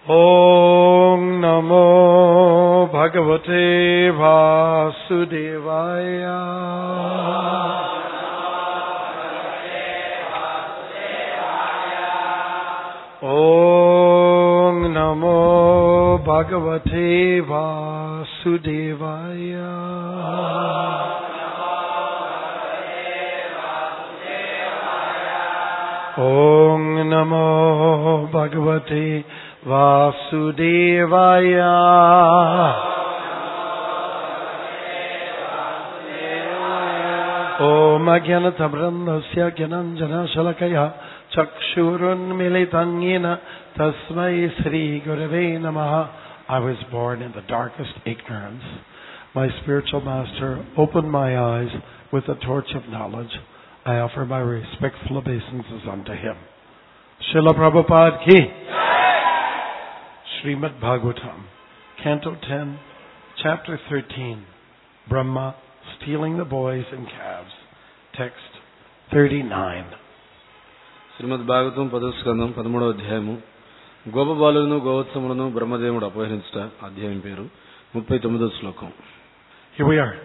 Om Namo Bhagavate Vasudevaya. Om Namo Bhagavate Vasudevaya. Om Namo Bhagavate Vasudevaya. Om Ajnanatambrahmasya Gyananjana Shalakaya Chakshurunmilitam Yena Tasmai Sri Gurave Namaha. I was born in the darkest ignorance. My spiritual master opened my eyes with the torch of knowledge. I offer my respectful obeisances unto him. Srila Prabhupada ki. Srimad Bhagavatam, Canto 10, Chapter 13, Brahma stealing the boys and calves. Text 39. శ్రీమద్ భాగవతం 10వ స్కందం 13వ అధ్యాయము. గోపబాలులను గోవత్సములను బ్రహ్మదేవుడు అపహరించుట. అధ్యాయం పేరు 39వ శ్లోకం. Here we are.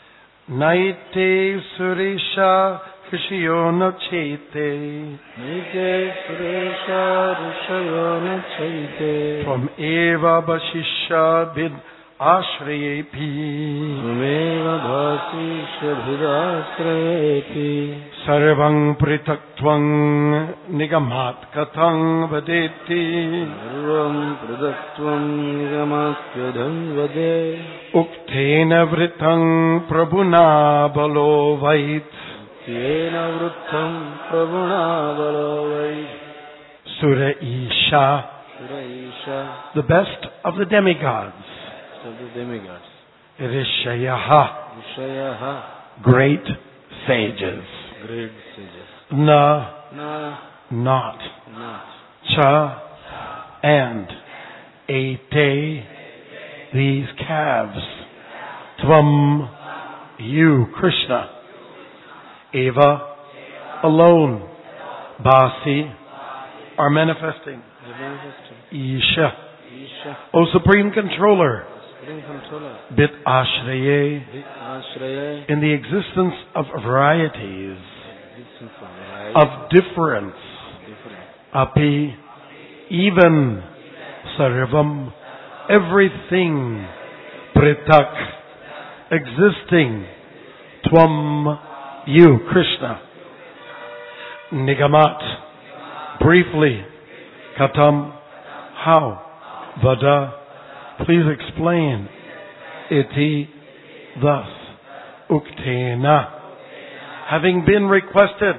Naite Suresha Rishayo Nachete. Naite Suresha Rishayo Nachete. From Eva Bashisha Bid Ashrayepi. From Eva Bashisha Bid Ashrayepi. Sarvang Pritaktvam Nigamat Katang Vadeti. Sarvam Pritaktvam Nigamat Katang Vadeti. Uktena Vritang Prabhuna Balo Vait. Uktena Vritang Prabhuna Balo Vait. Sura Isha. Sura Isha. The best of the demigods. Of the demigods. Rishayaha. Rishayaha. Great sages. Great sages. Na. Not. Not. Cha. And. Ete. These calves. Tvam. You, Krishna. Eva. Alone. Basi. Are manifesting. Isha. O Supreme Controller. Bit Ashraye. In the existence of varieties. Of difference. Api. Even. Sarvam. Everything. Pritak. Existing. Tvam. You, Krishna. Nigamat. Briefly. Katam. How? Vada. Please explain. Iti. Thus. Uktena. Having been requested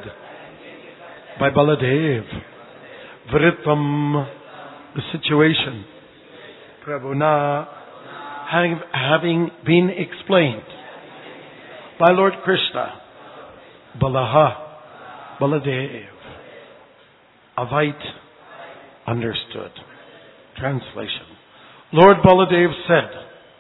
by Baladev. Vritam. The situation. Prabhuna. Having been explained by Lord Krishna. Balaha. Baladev. Avait. Understood. Translation. Lord Baladev said,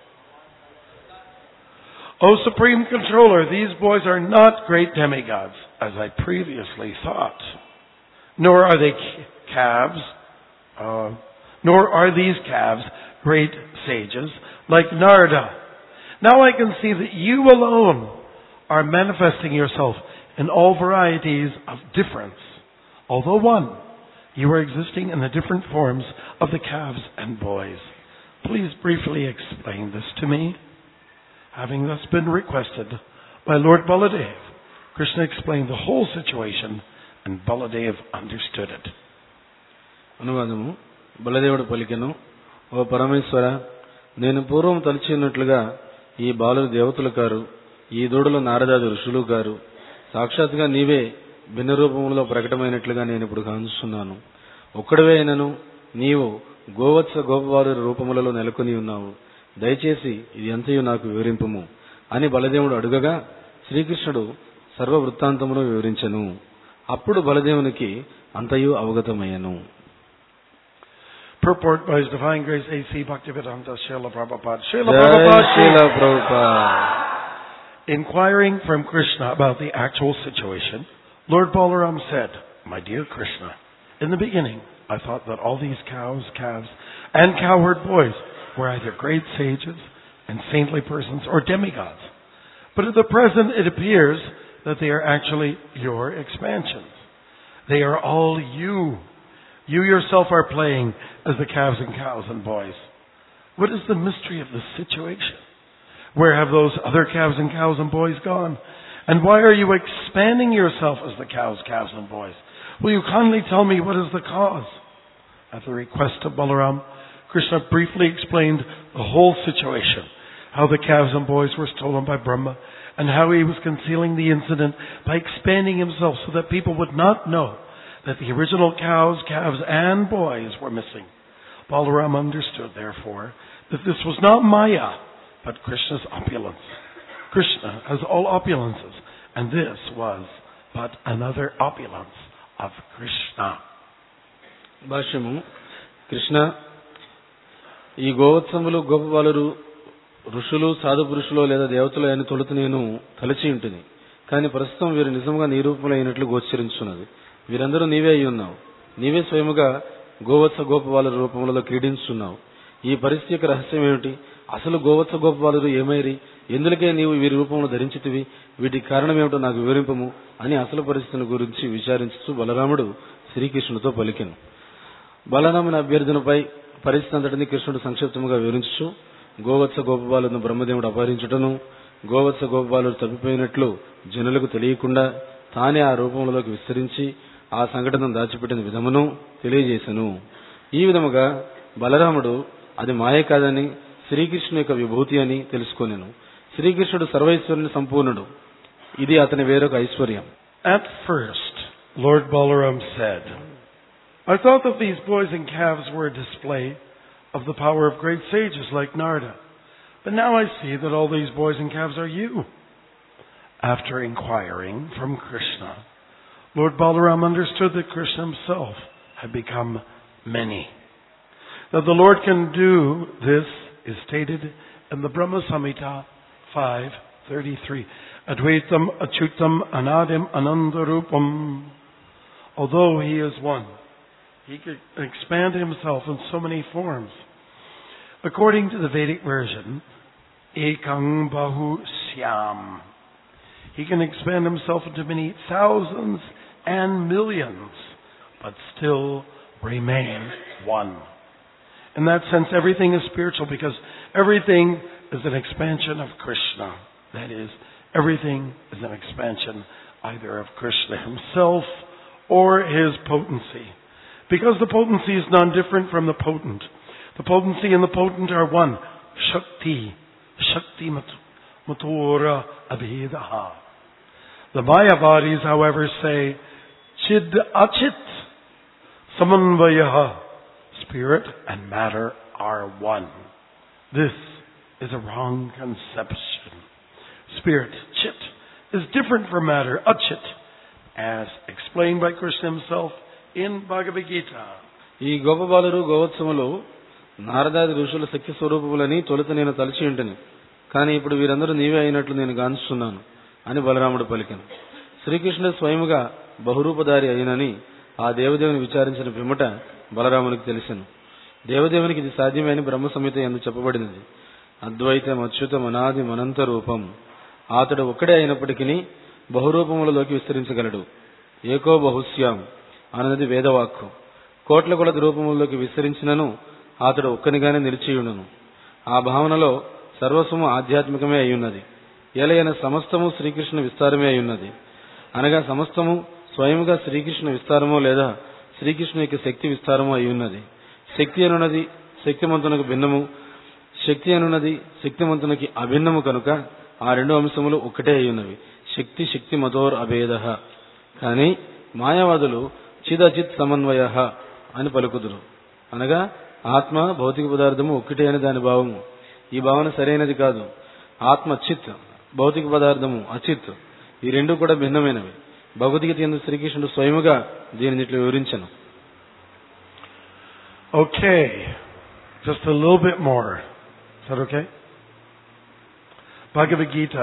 O Supreme Controller, these boys are not great demigods, as I previously thought. Nor are they calves, nor are these calves great sages like Narada. Now I can see that you alone are manifesting yourself in all varieties of difference. Although one, you are existing in the different forms of the calves and boys. Please briefly explain this to me. Having thus been requested by Lord Baladev, Krishna explained the whole situation and Baladev understood it. అనువాదము. బలదేవుడు పలికెను, ఓ పరమేశ్వర, నేను పూర్వం తలచినట్లుగా ఈ బాలురు దేవతలు car, ఈ దూడలు నారదాది ఋషులు car. సాక్షాత్గా నీవే భిన్న రూపములో ప్రకటమైనట్లుగా నేను ఇప్పుడు కాంచుతున్నాను. ఒక్కడవే అయినను నీవు గోవత్స గోపబాలుర రూపములలో నెలకొని ఉన్నావు. దయచేసి ఇది అంతయు నాకు వివరింపుము అని బలదేవుడు అడుగగా శ్రీకృష్ణుడు సర్వ వృత్తాంతమును వివరించెను. అప్పుడు బలదేవునికి అంతయు అవగతమయ్యను. Purport by His Divine Grace A.C. Bhaktivedanta Srila Prabhupada. Srila Prabhupada. Inquiring from Krishna about the actual situation, Lord Balaram said, My dear Krishna, in the beginning I thought that all these cows, calves, and cowherd boys were either great sages and saintly persons or demigods. But at the present it appears that they are actually your expansions. They are all you. You yourself are playing as the calves and cows and boys. What is the mystery of the situation? Where have those other calves and cows and boys gone? And why are you expanding yourself as the calves and boys? Will you kindly tell me what is the cause? At the request of Balaram, Krishna briefly explained the whole situation, how the calves and boys were stolen by Brahma, and how he was concealing the incident by expanding himself so that people would not know that the original cows, calves, and boys were missing. Balaram understood, therefore, that this was not Maya, but Krishna's opulence. Krishna has all opulences, and this was but another opulence of Krishna. భాష్యము కృష్ణ ఈ గోవత్సములు గొప్ప బాలురు ఋషులు సాధు పురుషులు లేదా దేవతలు అయిన తొలుత నేను తలచి ఉంటుంది. కానీ ప్రస్తుతం వీరు నిజంగా నీ రూపంలో అయినట్లు గోచరించున్నది. వీరందరూ నీవే అయి ఉన్నావు. నీవే స్వయముగా గోవత్స గోపబాలుర రూపంలో క్రీడించున్నావు. ఈ పరిస్థితి యొక్క రహస్యం ఏమిటి? అసలు గోవత్స గోపబాలురు ఏమైరి? ఎందులకే నీవు వీరి రూపంలో ధరించితివి? వీటికి కారణం ఏమిటో నాకు వివరింపము అని అసలు పరిస్థితిని గురించి విచారించుతూ బలరాముడు శ్రీకృష్ణుడితో పలికెను. బలరాముని అభ్యర్థనపై పరిస్థితి అంతటిని కృష్ణుడు సంక్షిప్తంగా వివరించుచు గోవత్స గోపబాలును బ్రహ్మదేవుడు అపహరించుటను, గోవత్స గోపబాలుడు తప్పిపోయినట్లు జనులకు తెలియకుండా తానే ఆ రూపంలోకి విస్తరించి ఆ సంఘటనను దాచిపెట్టిన విధమును తెలియజేశను. ఈ విధముగా బలరాముడు అది మాయ కాదని శ్రీకృష్ణుని యొక్క విభూతి అని తెలుసుకొనెను. శ్రీకృష్ణుడు సర్వైశ్వర్యుని సంపూర్ణుడు. ఇది అతని వేరొక ఐశ్వర్యం. At first, Lord Balaram said, I thought that these boys and calves were a display of the power of great sages like Narada. But now I see that all these boys and calves are you. After inquiring from Krishna, Lord Balaram understood that Krishna himself had become many. That the Lord can do this is stated in the Brahma Samhita 5:33. Advaitam Achyutam Anadim Anandarupam. Although he is one, he can expand himself in so many forms. According to the Vedic version, Ekang Bahu Syam. He can expand himself into many thousands and millions, but still remain one. In that sense, everything is spiritual because everything is an expansion of Krishna. That is, everything is an expansion either of Krishna himself or his potency. Because the potency is non-different from the potent. The potency and the potent are one. Shakti. Shakti matura abhedaha. The Mayavadis, however, say, Chid achit samanvayaha. Spirit and matter are one. This is a wrong conception. Spirit, chit, is different from matter, achit, as explained by Krishna himself in Bhagavad Gita. ఈ గొప్ప బాలురు గోవత్సములు నారదాది ఋషుల శక్తి స్వరూపములని తొలుత నేను తలచి ఉంటని, కానీ ఇప్పుడు వీరందరూ నీవే అయినట్లు నేను గాంచుతున్నాను అని బలరాముడు పలికెను. శ్రీకృష్ణుడు స్వయముగా బహురూపధారి అయినని ఆ దేవదేవుని విచారించిన పిమ్మట బలరామునికి తెలిసెను. దేవదేవునికి ఇది సాధ్యమని బ్రహ్మ సంహిత యందు చెప్పబడినది. అద్వైతం అచ్యుతం అనాది అనంత రూపం. అతడు ఒక్కడే అయినప్పటికీ బహురూపములలోకి విస్తరించగలడు. ఏకో బహుశ్యాం అన్నది వేదవాక్కు. కోట్ల కొలది రూపములలోకి విస్తరించినను అతడు ఒక్కనిగానే నిలిచియుండును. ఆ భావనలో సర్వస్వము ఆధ్యాత్మికమే అయ్యున్నది. ఎలయన సమస్తము శ్రీకృష్ణ విస్తారమే అయ్యున్నది. అనగా సమస్తము స్వయముగా శ్రీకృష్ణ విస్తారమో లేదా శ్రీకృష్ణ యొక్క శక్తి విస్తారమో అయ్యున్నది. శక్తి అనున్నది శక్తిమంతునకు భిన్నము, శక్తి అనున్నది శక్తిమంతునికి అభిన్నము కనుక ఆ రెండు అంశములు ఒక్కటే అయ్యున్నవి. శక్తి శక్తి మతోర్ అభేద. కానీ మాయావాదులు చిదచిత్ సమన్వయ అని పలుకుదురు. అనగా ఆత్మ భౌతిక పదార్థము ఒక్కటే అని దాని భావము. ఈ భావన సరైనది కాదు. ఆత్మ చిత్, భౌతిక పదార్థము అచిత్. ఈ రెండు కూడా భిన్నమైనవి. భగవద్గీత యందు శ్రీకృష్ణుడు స్వయముగా దీనిని ఇట్లా వివరించను. Okay, just a little bit more. Is that okay? Bhagavad Gita,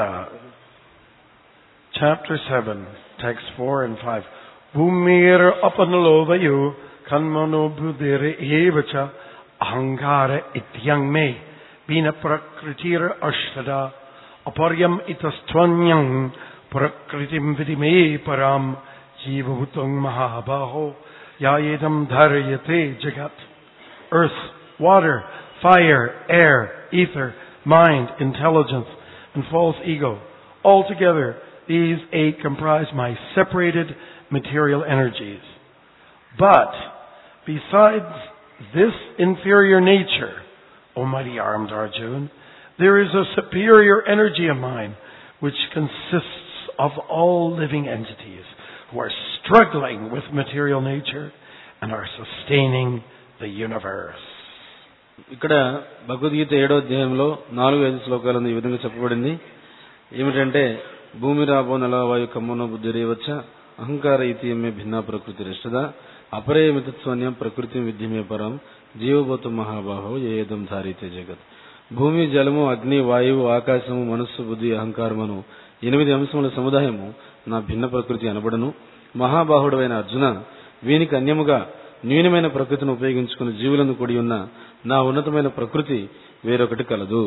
chapter 7, text 4 and 5. Bhumir apanalovayu kanmano buddhire evacha Ahankara ityang me bina prakritira ashtada aparyam itastwanyang prakritim vidime param jivabhutang mahabaho yayedam dharyate jagat. Earth, water, fire, air, ether, mind, intelligence, and false ego. Altogether, these 8 comprise my separated material energies. But, besides this inferior nature, O mighty armed Arjun, there is a superior energy of mine, which consists of all living entities who are struggling with material nature and are sustaining the universe. ఇక్కడ భగవద్గీత 7వ అధ్యాయంలో 4-5 శ్లోకాలను ఈ విధంగా చెప్పబడింది. ఏమిటంటే భూమి రాబో నలవాయు కమ్మన బుద్ధిరేవచ్చ అహంకార ఇతియమే భిన్నా ప్రకృతి రష్టద అపరేమితత్వన్యం ప్రకృతి విద్యమే పరం జీవభూత మహాబాహో ఏదం ధారితే జగత్. భూమి, జలము, అగ్ని, వాయువు, ఆకాశము, మనస్సు, బుద్ధి, అహంకారమును 8 అంశముల సముదాయము నా భిన్న ప్రకృతి అనబడను. మహాబాహుడైన అర్జున, వీనికి అన్యముగా న్యూనమైన ప్రకృతిని ఉపయోగించుకుని జీవులను కూడి ఉన్న నా ఉన్నతమైన ప్రకృతి వేరొకటి కలదు.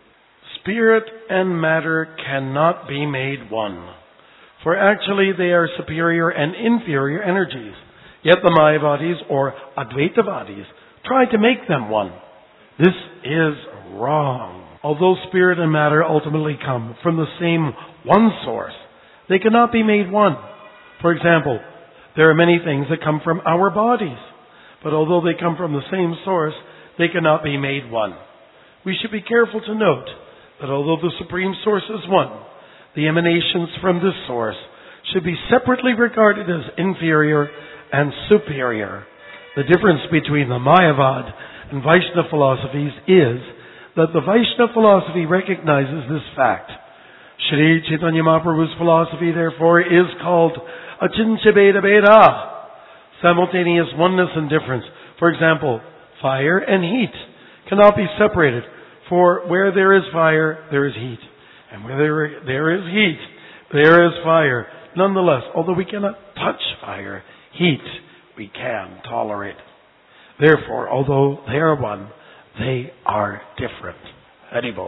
Spirit and matter cannot be made one, for actually they are superior and inferior energies. Yet the Mayavadis or Advaitavadis try to make them one. This is wrong. Although spirit and matter ultimately come from the same one source, they cannot be made one. For example, there are many things that come from our bodies, but although they come from the same source, they cannot be made one. We should be careful to note that although the Supreme Source is one, the emanations from this source should be separately regarded as inferior and superior. The difference between the Mayavad and Vaishnava philosophies is that the Vaishnava philosophy recognizes this fact. Shri Chaitanya Mahaprabhu's philosophy, therefore, is called Achintya Beda Beda, simultaneous oneness and difference. For example, fire and heat cannot be separated, for where there is fire, there is heat. And where there is heat, there is fire. Nonetheless, although we cannot touch fire, heat we can tolerate. Therefore, although they are one, they are different. Haribol.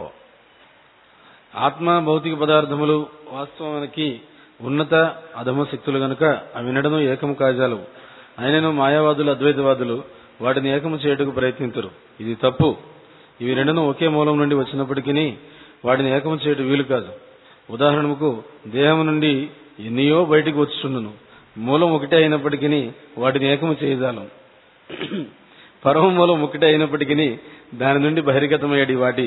ఆత్మ భౌతిక పదార్థములు వాస్తవానికి ఉన్నత అధమ శక్తులు గనుక అవి నడను ఏకము కాజాలవు. అయినను మాయావాదులు, అద్వైతవాదులు వాటిని ఏకము చేయుటకు ప్రయత్నించరు. ఇది తప్పు. ఇవి రెండును ఒకే మూలం నుండి వచ్చినప్పటికీ వాటిని ఏకము చేయటం వీలు కాదు. ఉదాహరణకు దేహం నుండి ఎన్నియో బయటికి వచ్చుచుండును. మూలం ఒకటే అయినప్పటికీ వాటిని ఏకము చేయజాలం. పరమ మూలం ఒకటే అయినప్పటికీ దాని నుండి బహిర్గతమయ్యేటి వాటి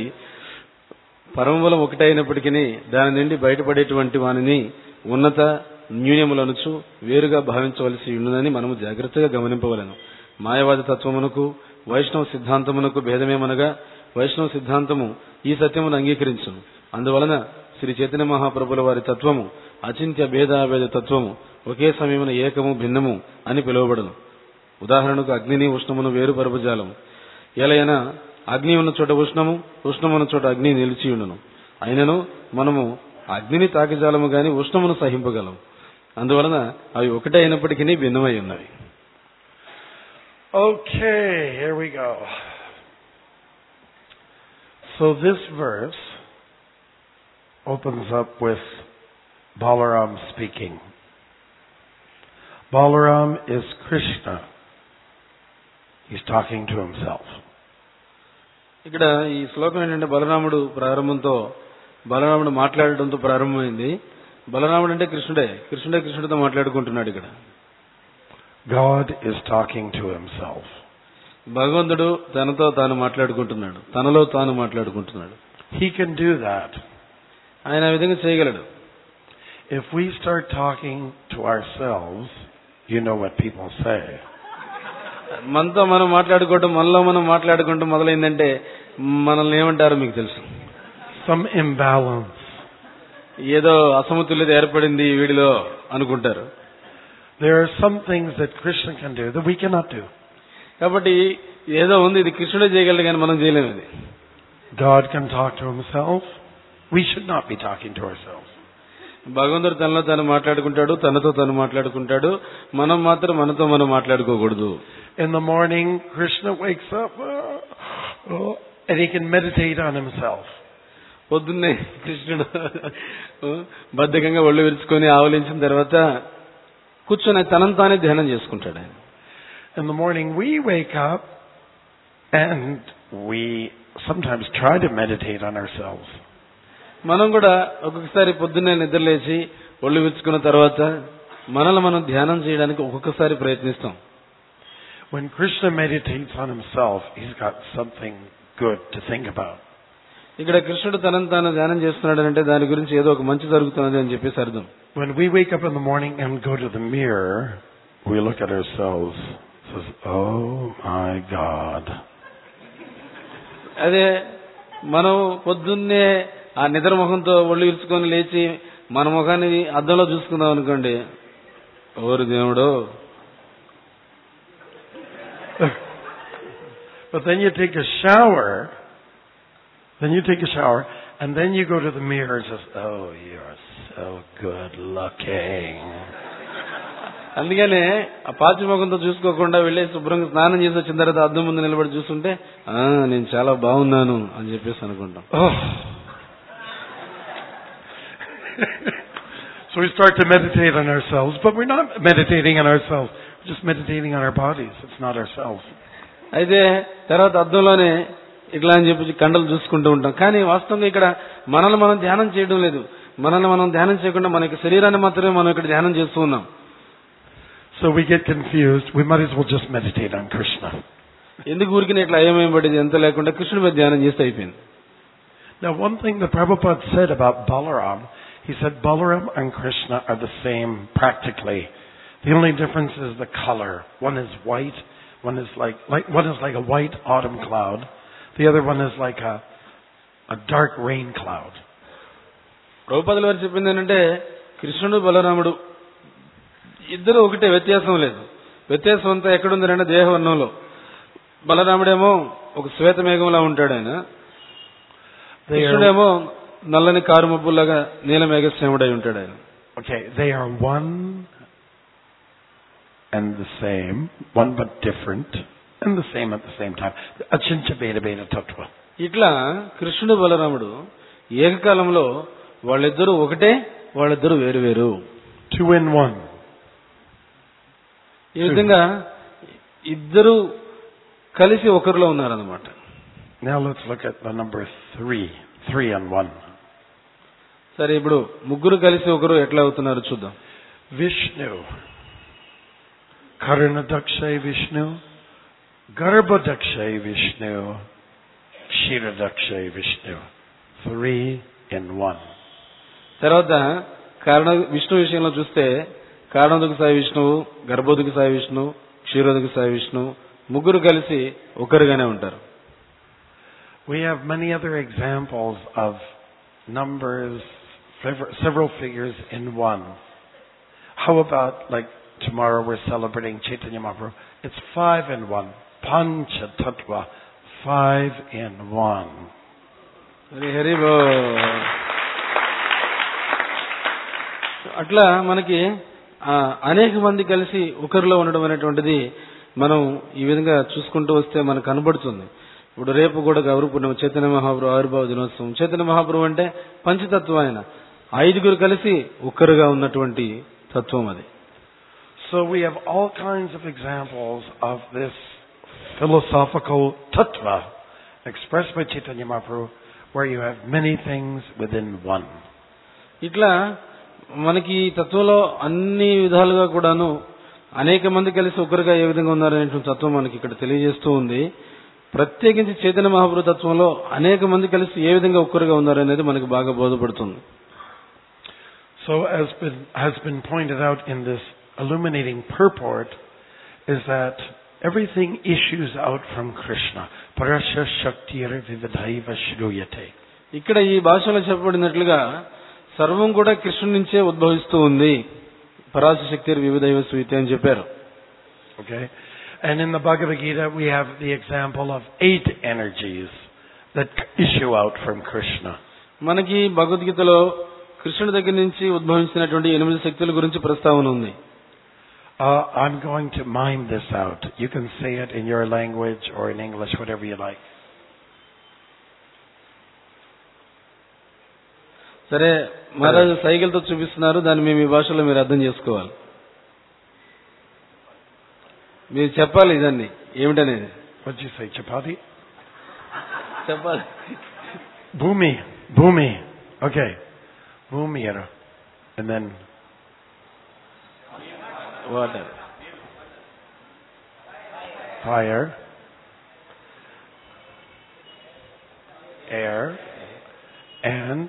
పరమూలం ఒకటే అయినప్పటికీ దాని నుండి బయటపడేటువంటి వానిని ఉన్నత న్యూనములనుచు వేరుగా భావించవలసి ఉండునని మనము జాగ్రత్తగా గమనింపవలెను. మాయవాద తత్వమునకు వైష్ణవ సిద్ధాంతమునకు భేదమేమనగా వైష్ణవ సిద్ధాంతము ఈ సత్యమును అంగీకరించును. అందువలన శ్రీ చైతన్య మహాప్రభుల వారి తత్వము అచింత్య భేదాభేద తత్వము ఒకే సమయమున ఏకము భిన్నము అని పిలువబడును. ఉదాహరణకు అగ్నిని ఉష్ణమును వేరు పరపజాలము. ఎలైనా అగ్ని ఉన్న చోట ఉష్ణము, ఉష్ణమున్న చోట అగ్ని నిలిచియుండును. అయినను మనము అగ్నిని తాకజాలము గాని ఉష్ణమును సహింపగలము. అందువలన అవి ఒకటే అయినప్పటికీ భిన్నమై ఉన్నవి. Okay, here we go. So this verse opens up with Balaram speaking. Balaram is Krishna. He's talking to himself. ఇక్కడ ఈ శ్లోకం ఏంటంటే బలరాముడు ప్రారంభంతో బలరాముడు మాట్లాడడంతో ప్రారంభమైంది. బలరాముడు అంటే కృష్ణుడే కృష్ణుడితో మాట్లాడుకుంటున్నాడు. ఇక్కడ God is talking to himself. భగవంతుడు తనతో తాను మాట్లాడుకుంటున్నాడు, తనలో తాను మాట్లాడుకుంటున్నాడు. He can do that. ఆయన ఆ విధంగా చేయగలడు. If we start talking to ourselves, you know what people say. మనతో మనం మాట్లాడుకోవటం, మనలో మనం మాట్లాడుకోవటం మొదలైందంటే మనల్ని ఏమంటారో మీకు తెలుసు. Some imbalance. ఏదో అసమతుల్యత ఏర్పడింది వీడిలో అనుకుంటారు. There are some things that Krishna can do that we cannot do. కాబట్టి ఏదో ఉంది, ఇది కృష్ణుడే చేయగలడు కానీ మనం చేయలేము. ఇది God can talk to himself. We should not be talking to ourselves. భగవంతుడు తనలో తాను మాట్లాడుకుంటాడు, తనతో తాను మాట్లాడుకుంటాడు. మనం మాత్రం మనతో మనం మాట్లాడుకోకూడదు. In the morning, Krishna wakes up and he can meditate on himself. పొద్దున్నే కృష్ణుడు బద్ధకంగా ఒళ్ళు విరుచుకొని ఆవలించిన తర్వాత కూర్చొని తనను తానే ధ్యానం చేసుకుంటాడు ఆయన. In the morning, we wake up and we sometimes try to meditate on ourselves. మనం కూడా ఒక్కొక్కసారి పొద్దున్నే నిద్రలేచి ఒళ్ళు విరుచుకున్న తర్వాత మనల్ని మనం ధ్యానం చేయడానికి ఒక్కొక్కసారి ప్రయత్నిస్తాం. When Krishna meditates on himself, he's got something good to think about. ఇక్కడ కృష్ణుడు తనను తాను ధ్యానం చేస్తున్నాడు అంటే దాని గురించి ఏదో ఒక మంచి జరుగుతున్నది అని చెప్పేసి అర్థం. When we wake up in the morning and go to the mirror, we look at ourselves and says, "Oh my God." అదే మనం పొద్దున్నే ఆ నిద్ర ముఖంతో ఒళ్ళు ఇరుచుకొని లేచి మన ముఖాన్ని అద్దంలో చూసుకుందాం అనుకోండి, ఓరు దేవుడో. But then you take a shower, and then you go to the mirror and says, "Oh, you're so good looking." అందుకనే ఆ పాచి ముఖంతో చూసుకోకుండా వెళ్ళి శుభ్రంగా స్నానం చేసి వచ్చిన తర్వాత అద్దం ముందు నిలబడి చూస్తుంటే నేను చాలా బాగున్నాను అని చెప్పేసి అనుకుంటాం. So we start to meditate on ourselves, but we're not meditating on ourselves. We're just meditating on our bodies. It's not ourselves. అయితే తర్వాత అద్దంలోనే ఇట్లా అని చెప్పి కండలు చూసుకుంటూ ఉంటాం. కానీ వాస్తవంగా ఇక్కడ మనల్ని మనం ధ్యానం చేయడం లేదు. మనల్ని మనం ధ్యానం చేయకుండా మన యొక్క శరీరాన్ని మాత్రమే మనం ఇక్కడ ధ్యానం చేస్తూ ఉన్నాం. So we get confused. We might as well just meditate on Krishna. ఎందుకు ఊరికినే ఇట్లా అయమేయబడేది ఎంత లేకుండా కృష్ణుడి మీద ధ్యానం చేస్తే అయిపోయింది. Now one thing that Prabhupada said about Balaram, he said Balaram and Krishna are the same practically. The only difference is the color. One is white, one is like a white autumn cloud. The other one is like a dark rain cloud. ప్రభుపాదుల వారు చెప్పింది ఏంటంటే కృష్ణుడు బలరాముడు ఇద్దరు ఒకటే, వ్యత్యాసం లేదు. వ్యత్యాసం అంతా ఎక్కడుందంటే దేహవర్ణంలో. బలరాముడేమో ఒక శ్వేత మేఘంలా ఉంటాడు ఆయన, కృష్ణుడేమో నల్లని కారు మబ్బులాగా నీల మేఘశ్యాముడై ఉంటాడు ఆయన. Okay, they are one and the same, one but different, and the same at the same time. Achincha Beta Beta Tattva. ఇట్లా కృష్ణుడు బలరాముడు ఏకకాలంలో వాళ్ళిద్దరూ ఒకటే, వాళ్ళిద్దరూ వేరు వేరు. 2 in 1. ఈ విధంగా ఇద్దరు కలిసి ఒకరిలో ఉన్నారన్నమాట. Now let's look at the number 3. 3 and 1. సరే, ఇప్పుడు ముగ్గురు కలిసి ఒకరు ఎట్లా అవుతున్నారు చూద్దాం. Vishnu. Karunadakshay Vishnu. Garbhadakshay Vishnu. Kshiradakshay Vishnu. 3 in 1. తర్వాత విష్ణు విషయంలో చూస్తే కారణోదక సాయి విష్ణువు, గర్భోదక సాయి విష్ణు, క్షీరోదక సాయి విష్ణు ముగ్గురు కలిసి ఒకరుగానే ఉంటారు. We have many other examples of numbers, several figures in one. How about like tomorrow we're celebrating Chaitanya Mahaprabhu? It's 5 in 1. Pancha Tattva, 5 in 1. Hari Hari Bol. అట్లా మనకి అనేక మంది కలిసి ఒకరిలో ఉండడం అనేటువంటిది మనం ఈ విధంగా చూసుకుంటూ వస్తే మనకు కనబడుతుంది. ఇప్పుడు రేపు కూడా గౌరవ పూర్ణిమ, చైతన్య మహాప్రభు ఆవిర్భావ దినోత్సవం. చైతన్య మహాప్రభు అంటే పంచతత్వం, ఆయన 5 కలిసి ఒక్కరుగా ఉన్నటువంటి తత్వం అది. So we have all kinds of examples of this philosophical tattva expressed by Chaitanya Mahaprabhu, where you have many things within one. ఇట్లా మనకి తత్వంలో అన్ని విధాలుగా కూడాను అనేక మంది కలిసి ఒకరుగా ఏ విధంగా ఉన్నారనేటువంటి తత్వం మనకి ఇక్కడ తెలియజేస్తూ ఉంది. ప్రత్యేకించి చైతన్య మహాప్రభు తత్వంలో అనేక మంది కలిసి ఏ విధంగా ఒక్కరుగా ఉన్నారనేది మనకి బాగా బోధపడుతుంది. So as has been pointed out in this illuminating purport, is that everything issues out from Krishna. Parasya Shaktir Vividhaiva Shruyate. ఇక్కడ ఈ భాషలో చెప్పబడినట్లుగా సర్వం కూడా కృష్ణుడి నుంచే ఉద్భవిస్తూ ఉంది. పరాశ శక్తి వివిధైవ శ్రూయతే అని చెప్పారు. Okay. And in the Bhagavad Gita we have the example of 8 energies that issue out from Krishna. మనకి భగవద్గీతలో కృష్ణుడి దగ్గర నుంచి ఉద్భవించినటువంటి 8 శక్తుల గురించి ప్రస్తావన ఉంది. I'm going to mime this out. You can say it in your language or in English, whatever you like. సరే, మహారాజు సైకిల్తో చూపిస్తున్నారు, దాన్ని మేము ఈ భాషలో మీరు అర్థం చేసుకోవాలి. మీరు చెప్పాలి ఇదన్నీ ఏమిటనేది. What did you say, chapati? చెప్పాలి. Bhumi. Okay. Bhumi, and then water, fire, air, and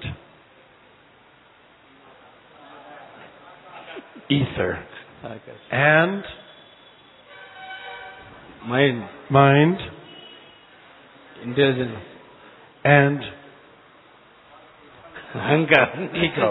ether, and mind, intelligence, and ego.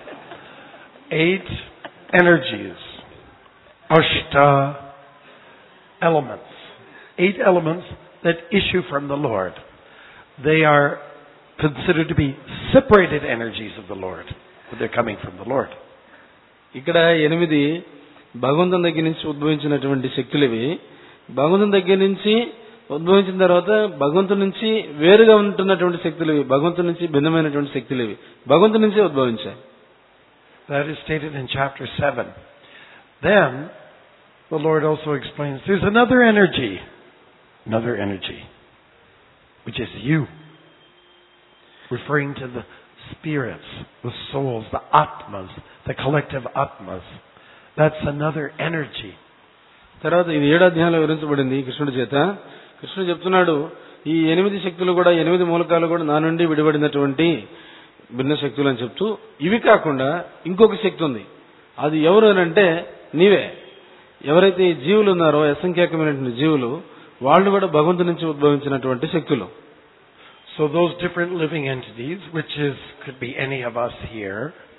8 energies. Ashta elements. 8 elements that issue from the Lord. They are considered to be separated energies of the Lord, but they're coming from the Lord. ఇక్కడ 8 భగవంతుని దగ్గర నుంచి ఉద్భవించినటువంటి శక్తులు ఇవి. భగవంతుని దగ్గర నుంచి ఉద్భవించిన తర్వాత భగవంతుని నుంచి వేరుగా ఉంటున్నటువంటి శక్తులు ఇవి. భగవంతుని నుంచి భిన్నమైనటువంటి శక్తులు ఇవి. భగవంతుని నుంచే ఉద్భవించాయి. That is stated in chapter 7. Then the Lord also explains there's another energy, which is you, referring to the spirits, the souls, the atmas, the collective atmas. That's another energy. తర్వాత ఇది 7వ అధ్యాయంలో వివరించబడింది కృష్ణుడి చేత. కృష్ణుడు చెప్తున్నాడు, ఈ 8 శక్తులు కూడా 8 మూలకాలు కూడా నా నుండి విడిపడినటువంటి భిన్న శక్తులు అని చెప్తూ, ఇవి కాకుండా ఇంకొక శక్తి ఉంది. అది ఎవరు అని అంటే నీవే. ఎవరైతే ఈ జీవులు ఉన్నారో, అసంఖ్యాకమైనటువంటి జీవులు, వాళ్ళు కూడా భగవంతుని నుంచి ఉద్భవించినటువంటి శక్తులు. So those different living entities, which could be any of us here,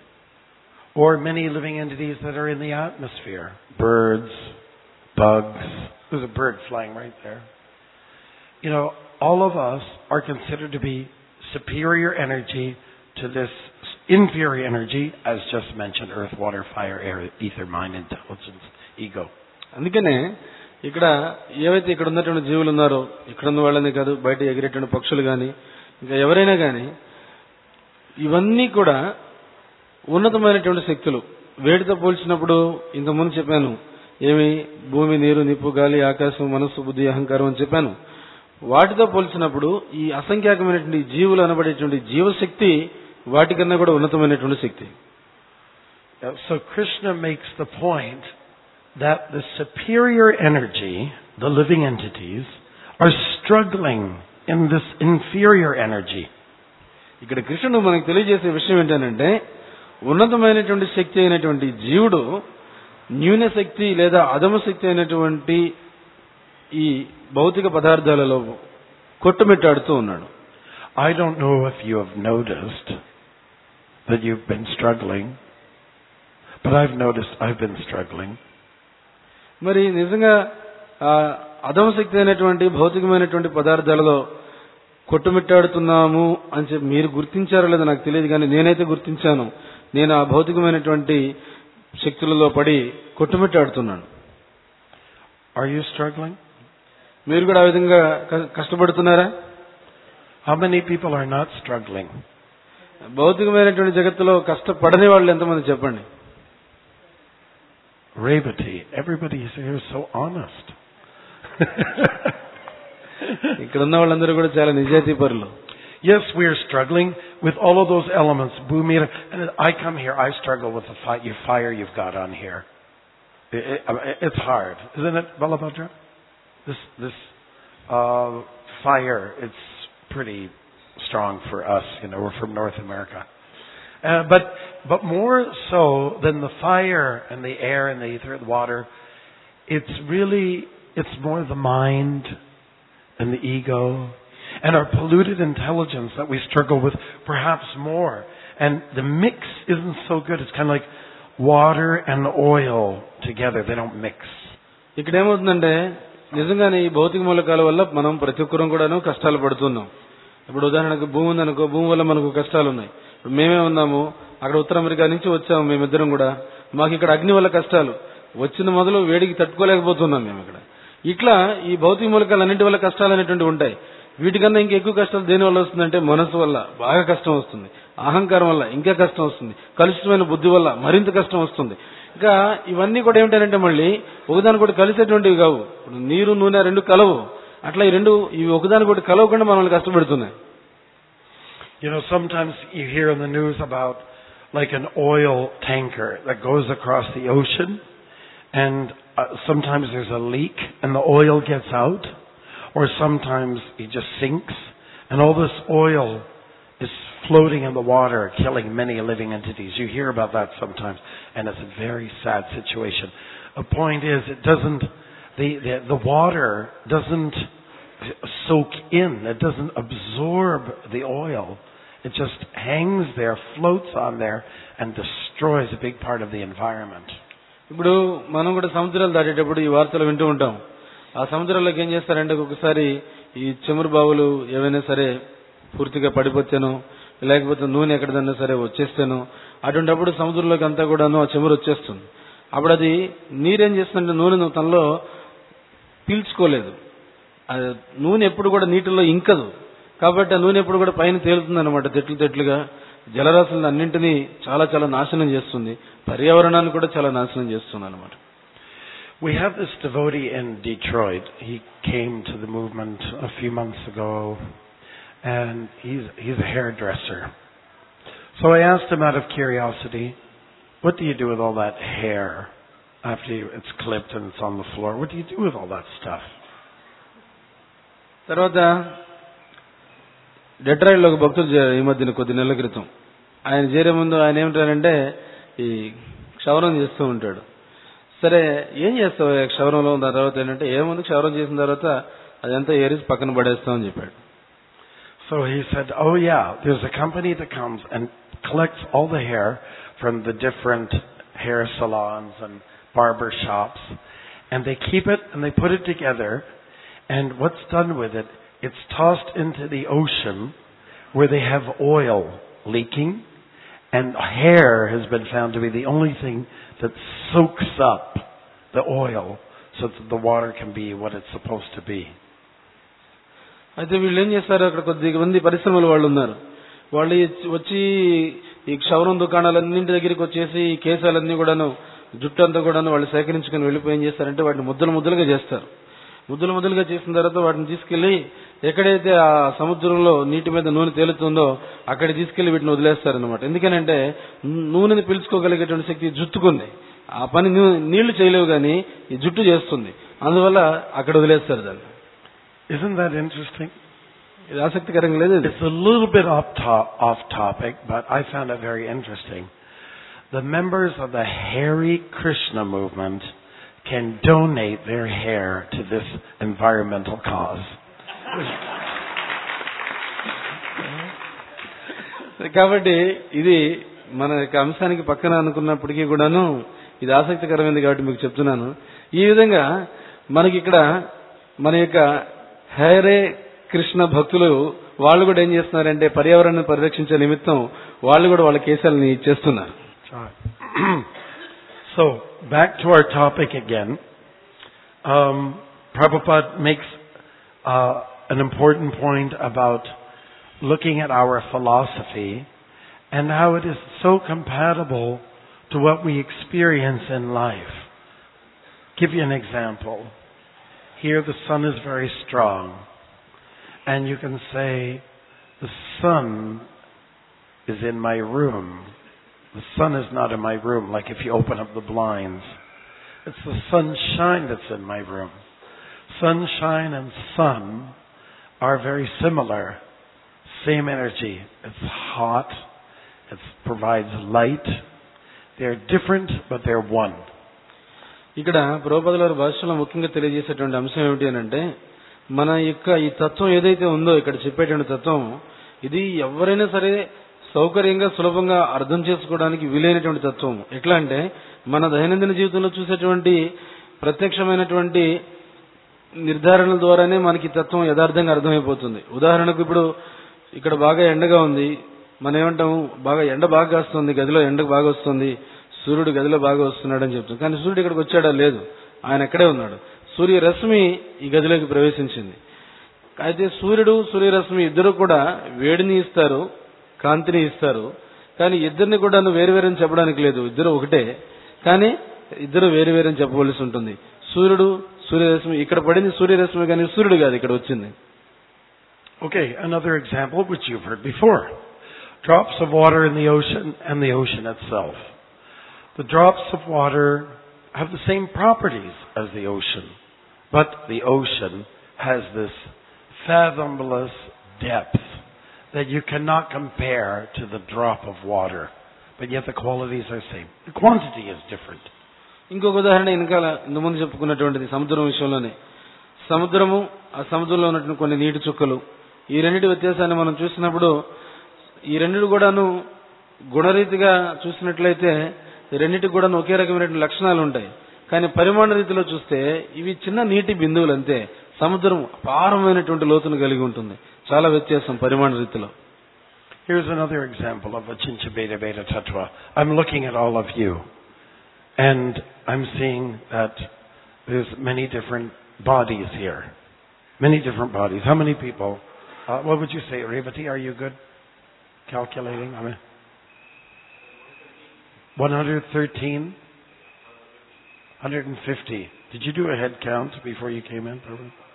or many living entities that are in the atmosphere. Birds, bugs. There's a bird flying right there. You know, all of us are considered to be superior energy to this inferior energy, as just mentioned, earth, water, fire, air, ether, mind, intelligence, ego. అందుకనే ఇక్కడ ఏవైతే ఇక్కడ ఉన్నటువంటి జీవులు ఉన్నారో, ఇక్కడ ఉన్న వాళ్ళని కాదు, బయట ఎగిరేటువంటి పక్షులు కానీ, ఇంకా ఎవరైనా కానీ, ఇవన్నీ కూడా ఉన్నతమైనటువంటి శక్తులు. వేడితో పోల్చినప్పుడు ఇంతకుముందు చెప్పాను, ఏమి భూమి, నీరు, నిప్పు, గాలి, ఆకాశం, మనస్సు, బుద్ధి, అహంకారం అని చెప్పాను. వాటితో పోల్చినప్పుడు ఈ అసంఖ్యాకమైనటువంటి జీవులు అనబడేటువంటి జీవశక్తి వాటికన్నా కూడా ఉన్నతమైనటువంటి శక్తి. So Krishna makes the point that the superior energy, the living entities, are struggling in this inferior energy. ఇక్కడ కృష్ణుడు మనకు తెలియజేసే విషయం ఏంటంటే, ఉన్నతమైనటువంటి శక్తి అయినటువంటి జీవుడు న్యూన శక్తి లేదా అధమ శక్తి అయినటువంటి ఈ భౌతిక పదార్థాలలో కొట్టుమిట్టాడుతూ ఉన్నాడు. I don't know if you have noticed that you've been struggling, but I've noticed I've been struggling. మరి నిజంగా అధమ శక్తి అయినటువంటి భౌతికమైనటువంటి పదార్థాలలో కొట్టుమిట్టాడుతున్నాము అని చెప్పి మీరు గుర్తించారో లేదో నాకు తెలియదు, కానీ నేనైతే గుర్తించాను. నేను ఆ భౌతికమైనటువంటి శక్తులలో పడి కొట్టుమిట్టాడుతున్నాను. Are you struggling? మీరు కూడా ఆ విధంగా కష్టపడుతున్నారా? How many people are not struggling? భౌతికమైనటువంటి జగత్తులో కష్టపడని వాళ్ళు ఎంతమంది చెప్పండి? Revati, everybody here is so honest. ఇక్కడ ఉన్న వాళ్ళందరూ కూడా చాలా నిజాయితీ పరులు. Yes, we are struggling with all of those elements. Bhumi, and I come here, I struggle with the fire you've got on here. It's hard, isn't it, Balabhadra? This fire, it's pretty strong for us. You know, we're from North America. But more so than the fire and the air and the ether, the water, it's more the mind and the ego and our polluted intelligence that we struggle with perhaps more. And the mix isn't so good. It's kind of like water and oil together. They don't mix. ఇక్కడ ఏమవుతుందంటే, నిజంగానే ఈ భౌతిక మూలకాల వల్ల మనం ప్రతి ఒక్కరం కూడాను కష్టాలు పడుతున్నాం. ఇప్పుడు ఉదాహరణకు భూమి ఉందనుకో, భూమి వల్ల మనకు కష్టాలు ఉన్నాయి. ఇప్పుడు మేమే ఉన్నాము, అక్కడ ఉత్తర అమెరికా నుంచి వచ్చాము మేమిద్దరం కూడా. మాకు ఇక్కడ అగ్ని వల్ల కష్టాలు, వచ్చిన మొదలు వేడికి తట్టుకోలేకపోతున్నాం మేము ఇక్కడ. ఇట్లా ఈ భౌతిక మూలకాలు అన్నింటి వల్ల కష్టాలు అనేటువంటివి ఉంటాయి. వీటికన్నా ఇంకా ఎక్కువ కష్టాలు దేని వల్ల వస్తుందంటే మనసు వల్ల బాగా కష్టం వస్తుంది, అహంకారం వల్ల ఇంకా కష్టం వస్తుంది, కలుషితమైన బుద్ధి వల్ల మరింత కష్టం వస్తుంది. ఇంకా ఇవన్నీ కూడా ఏమిటంటే మళ్ళీ ఒకదానికొకటి కలిసేటువంటివి కావు. ఇప్పుడు నీరు నూనె రెండు కలవు, అట్లా ఇవి ఒకదానికొకటి కలవకుండా మనల్ని కష్టపెడుతున్నాయి. Sometimes you hear in the news about like an oil tanker that goes across the ocean, and sometimes there's a leak and the oil gets out, or sometimes it just sinks and all this oil is floating in the water, killing many living entities. You hear about that sometimes, and it's a very sad situation. The point is, it doesn't, the water doesn't soak in, it doesn't absorb the oil. It just hangs there, floats on there, and destroys a big part of the environment. ఇప్పుడు మనం కూడా సముద్రాలు దాటేటప్పుడు ఈ వార్తలు వింటూ ఉంటాం. ఆ సముద్రాల్లోకి ఏం చేస్తారంటే ఒకసారి ఈ చమురు బావులు ఏవైనా సరే పూర్తిగా పడిపోతేనో, లేకపోతే నూనె ఎక్కడదన్నా సరే వచ్చేస్తేనో, అటువంటిప్పుడు సముద్రంలోకి అంతా కూడాను ఆ చమురు వచ్చేస్తుంది. అప్పుడు అది నీరేం చేస్తుందంటే నూనెను తనలో పీల్చుకోలేదు. నూనె ఎప్పుడు కూడా నీటిలో ఇంకదు, కాబట్టి ఆ నూనె ఎప్పుడు కూడా పైన తేలుతుంది అనమాట, తెట్లుగా. జలరాశులను అన్నింటినీ చాలా చాలా నాశనం చేస్తుంది, పర్యావరణాన్ని కూడా చాలా నాశనం చేస్తుంది అనమాట. We have this devotee in Detroit. He came to the movement a few months ago, and he's a hairdresser. So I asked him out of curiosity, what do you do with all that hair after it's clipped and it's on the floor? What do you do with all that stuff? తర్వాత డెట్రాయిడ్లో ఒక భక్తుడు ఈ మధ్యన కొద్ది నెలల క్రితం. ఆయన చేరే ముందు ఆయన ఏమిటారంటే ఈ క్షవరం చేస్తూ ఉంటాడు. సరే ఏం చేస్తావు క్షవరంలో ఉన్న తర్వాత ఏంటంటే, ఏముంది క్షవరం చేసిన తర్వాత అదంతా ఏరిసి పక్కన పడేస్తామని చెప్పాడు. So he said, oh yeah, there's a company that comes and collects all the hair from the different hair salons and barber shops, and they keep it and they put it together, and what's done with it, it's tossed into the ocean where they have oil leaking, and hair has been found to be the only thing that soaks up the oil so that the water can be what it's supposed to be. అయితే వీళ్ళు ఏం చేస్తారు, అక్కడ కొద్దిమంది పరిశ్రమల వాళ్ళు ఉన్నారు. వాళ్ళు వచ్చి ఈ క్షవరం దుకాణాలన్నింటి దగ్గరికి వచ్చేసి ఈ కేసాలన్నీ కూడాను, జుట్టు అంతా కూడాను వాళ్ళు సేకరించుకుని వెళ్ళిపోయి ఏం చేస్తారంటే వాటిని ముద్దలుగా చేస్తారు. ముద్దలుగా చేసిన తర్వాత వాటిని తీసుకెళ్లి ఎక్కడైతే ఆ సముద్రంలో నీటి మీద నూనె తేలుతుందో అక్కడ తీసుకెళ్లి వీటిని వదిలేస్తారనమాట. ఎందుకనంటే నూనెని పీల్చుకోగలిగేటువంటి శక్తి జుట్టుకుంది, ఆ పని నీళ్లు చేయలేవు కానీ ఈ జుట్టు చేస్తుంది, అందువల్ల అక్కడ వదిలేస్తారు దాన్ని. Isn't that interesting? ఇది ఆసక్తికరంగా లేదు. It's a little bit off topic, but I found it very interesting. The members of the Hare Krishna movement can donate their hair to this environmental cause. కాబట్టి ఇది మన యొక్క అంశానికి పక్కన అనుకున్నప్పటికీ కూడాను ఇది ఆసక్తికరమైనది కాబట్టి మీకు చెప్తున్నాను. ఈ విధంగా మనకి ఇక్కడ మన యొక్క హరే కృష్ణ భక్తులు వాళ్ళు కూడా ఏం చేస్తున్నారంటే పర్యావరణాన్ని పరిరక్షించే నిమిత్తం వాళ్ళు కూడా వాళ్ళ కేసాలని ఇచ్చేస్తున్నారు. So back to our topic again. Prabhupada makes an important point about looking at our philosophy and how it is so compatible to what we experience in life. Give you an example. Here the sun is very strong, and you can say, the sun is in my room. The sun is not in my room, like if you open up the blinds. It's the sunshine that's in my room. Sunshine and sun are very similar. Same energy. It's hot. It provides light. They're different, but they're one. ఇక్కడ ప్రభుపాదుల వారి భాషలో ముఖ్యంగా తెలియజేసేటువంటి అంశం ఏమిటి అని అంటే, మన యొక్క ఈ తత్వం ఏదైతే ఉందో ఇక్కడ చెప్పేటువంటి తత్వం, ఇది ఎవరైనా సరే సౌకర్యంగా సులభంగా అర్థం చేసుకోవడానికి వీలైనటువంటి తత్వం. ఎట్లా అంటే మన దైనందిన జీవితంలో చూసేటువంటి ప్రత్యక్షమైనటువంటి నిర్ధారణల ద్వారానే మనకి తత్వం యథార్థంగా అర్థమైపోతుంది. ఉదాహరణకు ఇప్పుడు ఇక్కడ బాగా ఎండగా ఉంది, మనం ఏమంటాము, బాగా ఎండ బాగా వస్తుంది, గదిలో ఎండ బాగా వస్తుంది, సూర్యుడు గదిలో బాగా వస్తున్నాడు అని చెప్తాం. కానీ సూర్యుడు ఇక్కడికి వచ్చాడా? లేదు, ఆయన అక్కడే ఉన్నాడు. సూర్యరశ్మి ఈ గదిలోకి ప్రవేశించింది. అయితే సూర్యుడు సూర్యరశ్మి ఇద్దరు కూడా వేడిని ఇస్తారు, కాంతిని ఇస్తారు. కానీ ఇద్దరిని కూడా వేరువేరు అని చెప్పడానికి లేదు, ఇద్దరు ఒకటే. కానీ ఇద్దరు వేరువేరు అని చెప్పవలసి ఉంటుంది. సూర్యుడు సూర్యరశ్మి, ఇక్కడ పడింది సూర్యరశ్మి కానీ సూర్యుడు కాదు ఇక్కడ వచ్చింది. Okay, another example which you've heard before. Drops of water in the ocean and the ocean itself. The drops of water have the same properties as the ocean, but the ocean has this fathomless depth that you cannot compare to the drop of water, but yet the qualities are same. The quantity is different. ఇంకొక ఉదాహరణ ఇంత ముందు చెప్పుకున్నటువంటిది సముద్రం విషయంలోనే. సముద్రము, ఆ సముద్రంలో ఉన్నటువంటి కొన్ని నీటి చుక్కలు, ఈ రెండింటి వ్యత్యాసాన్ని మనం చూసినప్పుడు ఈ రెండింటి కూడాను గుణరీతిగా చూసినట్లయితే రెండింటికి కూడా ఒకే రకమైనటువంటి లక్షణాలు ఉంటాయి. కానీ పరిమాణ రీతిలో చూస్తే ఇవి చిన్న నీటి బిందువులు అంతే. సముద్రం అపారమైనటువంటి లోతును కలిగి ఉంటుంది. చాలా వ్యత్యాసం పరిమాణ రీతిలో. Here's another example of Achincha Bheda Bheda Tattva. I'm looking at all of you and I'm seeing that there's many different bodies here. Many different bodies. How many people? What would you say, Revati? Are you good calculating? 113? 150. Did you do a head count before you came in?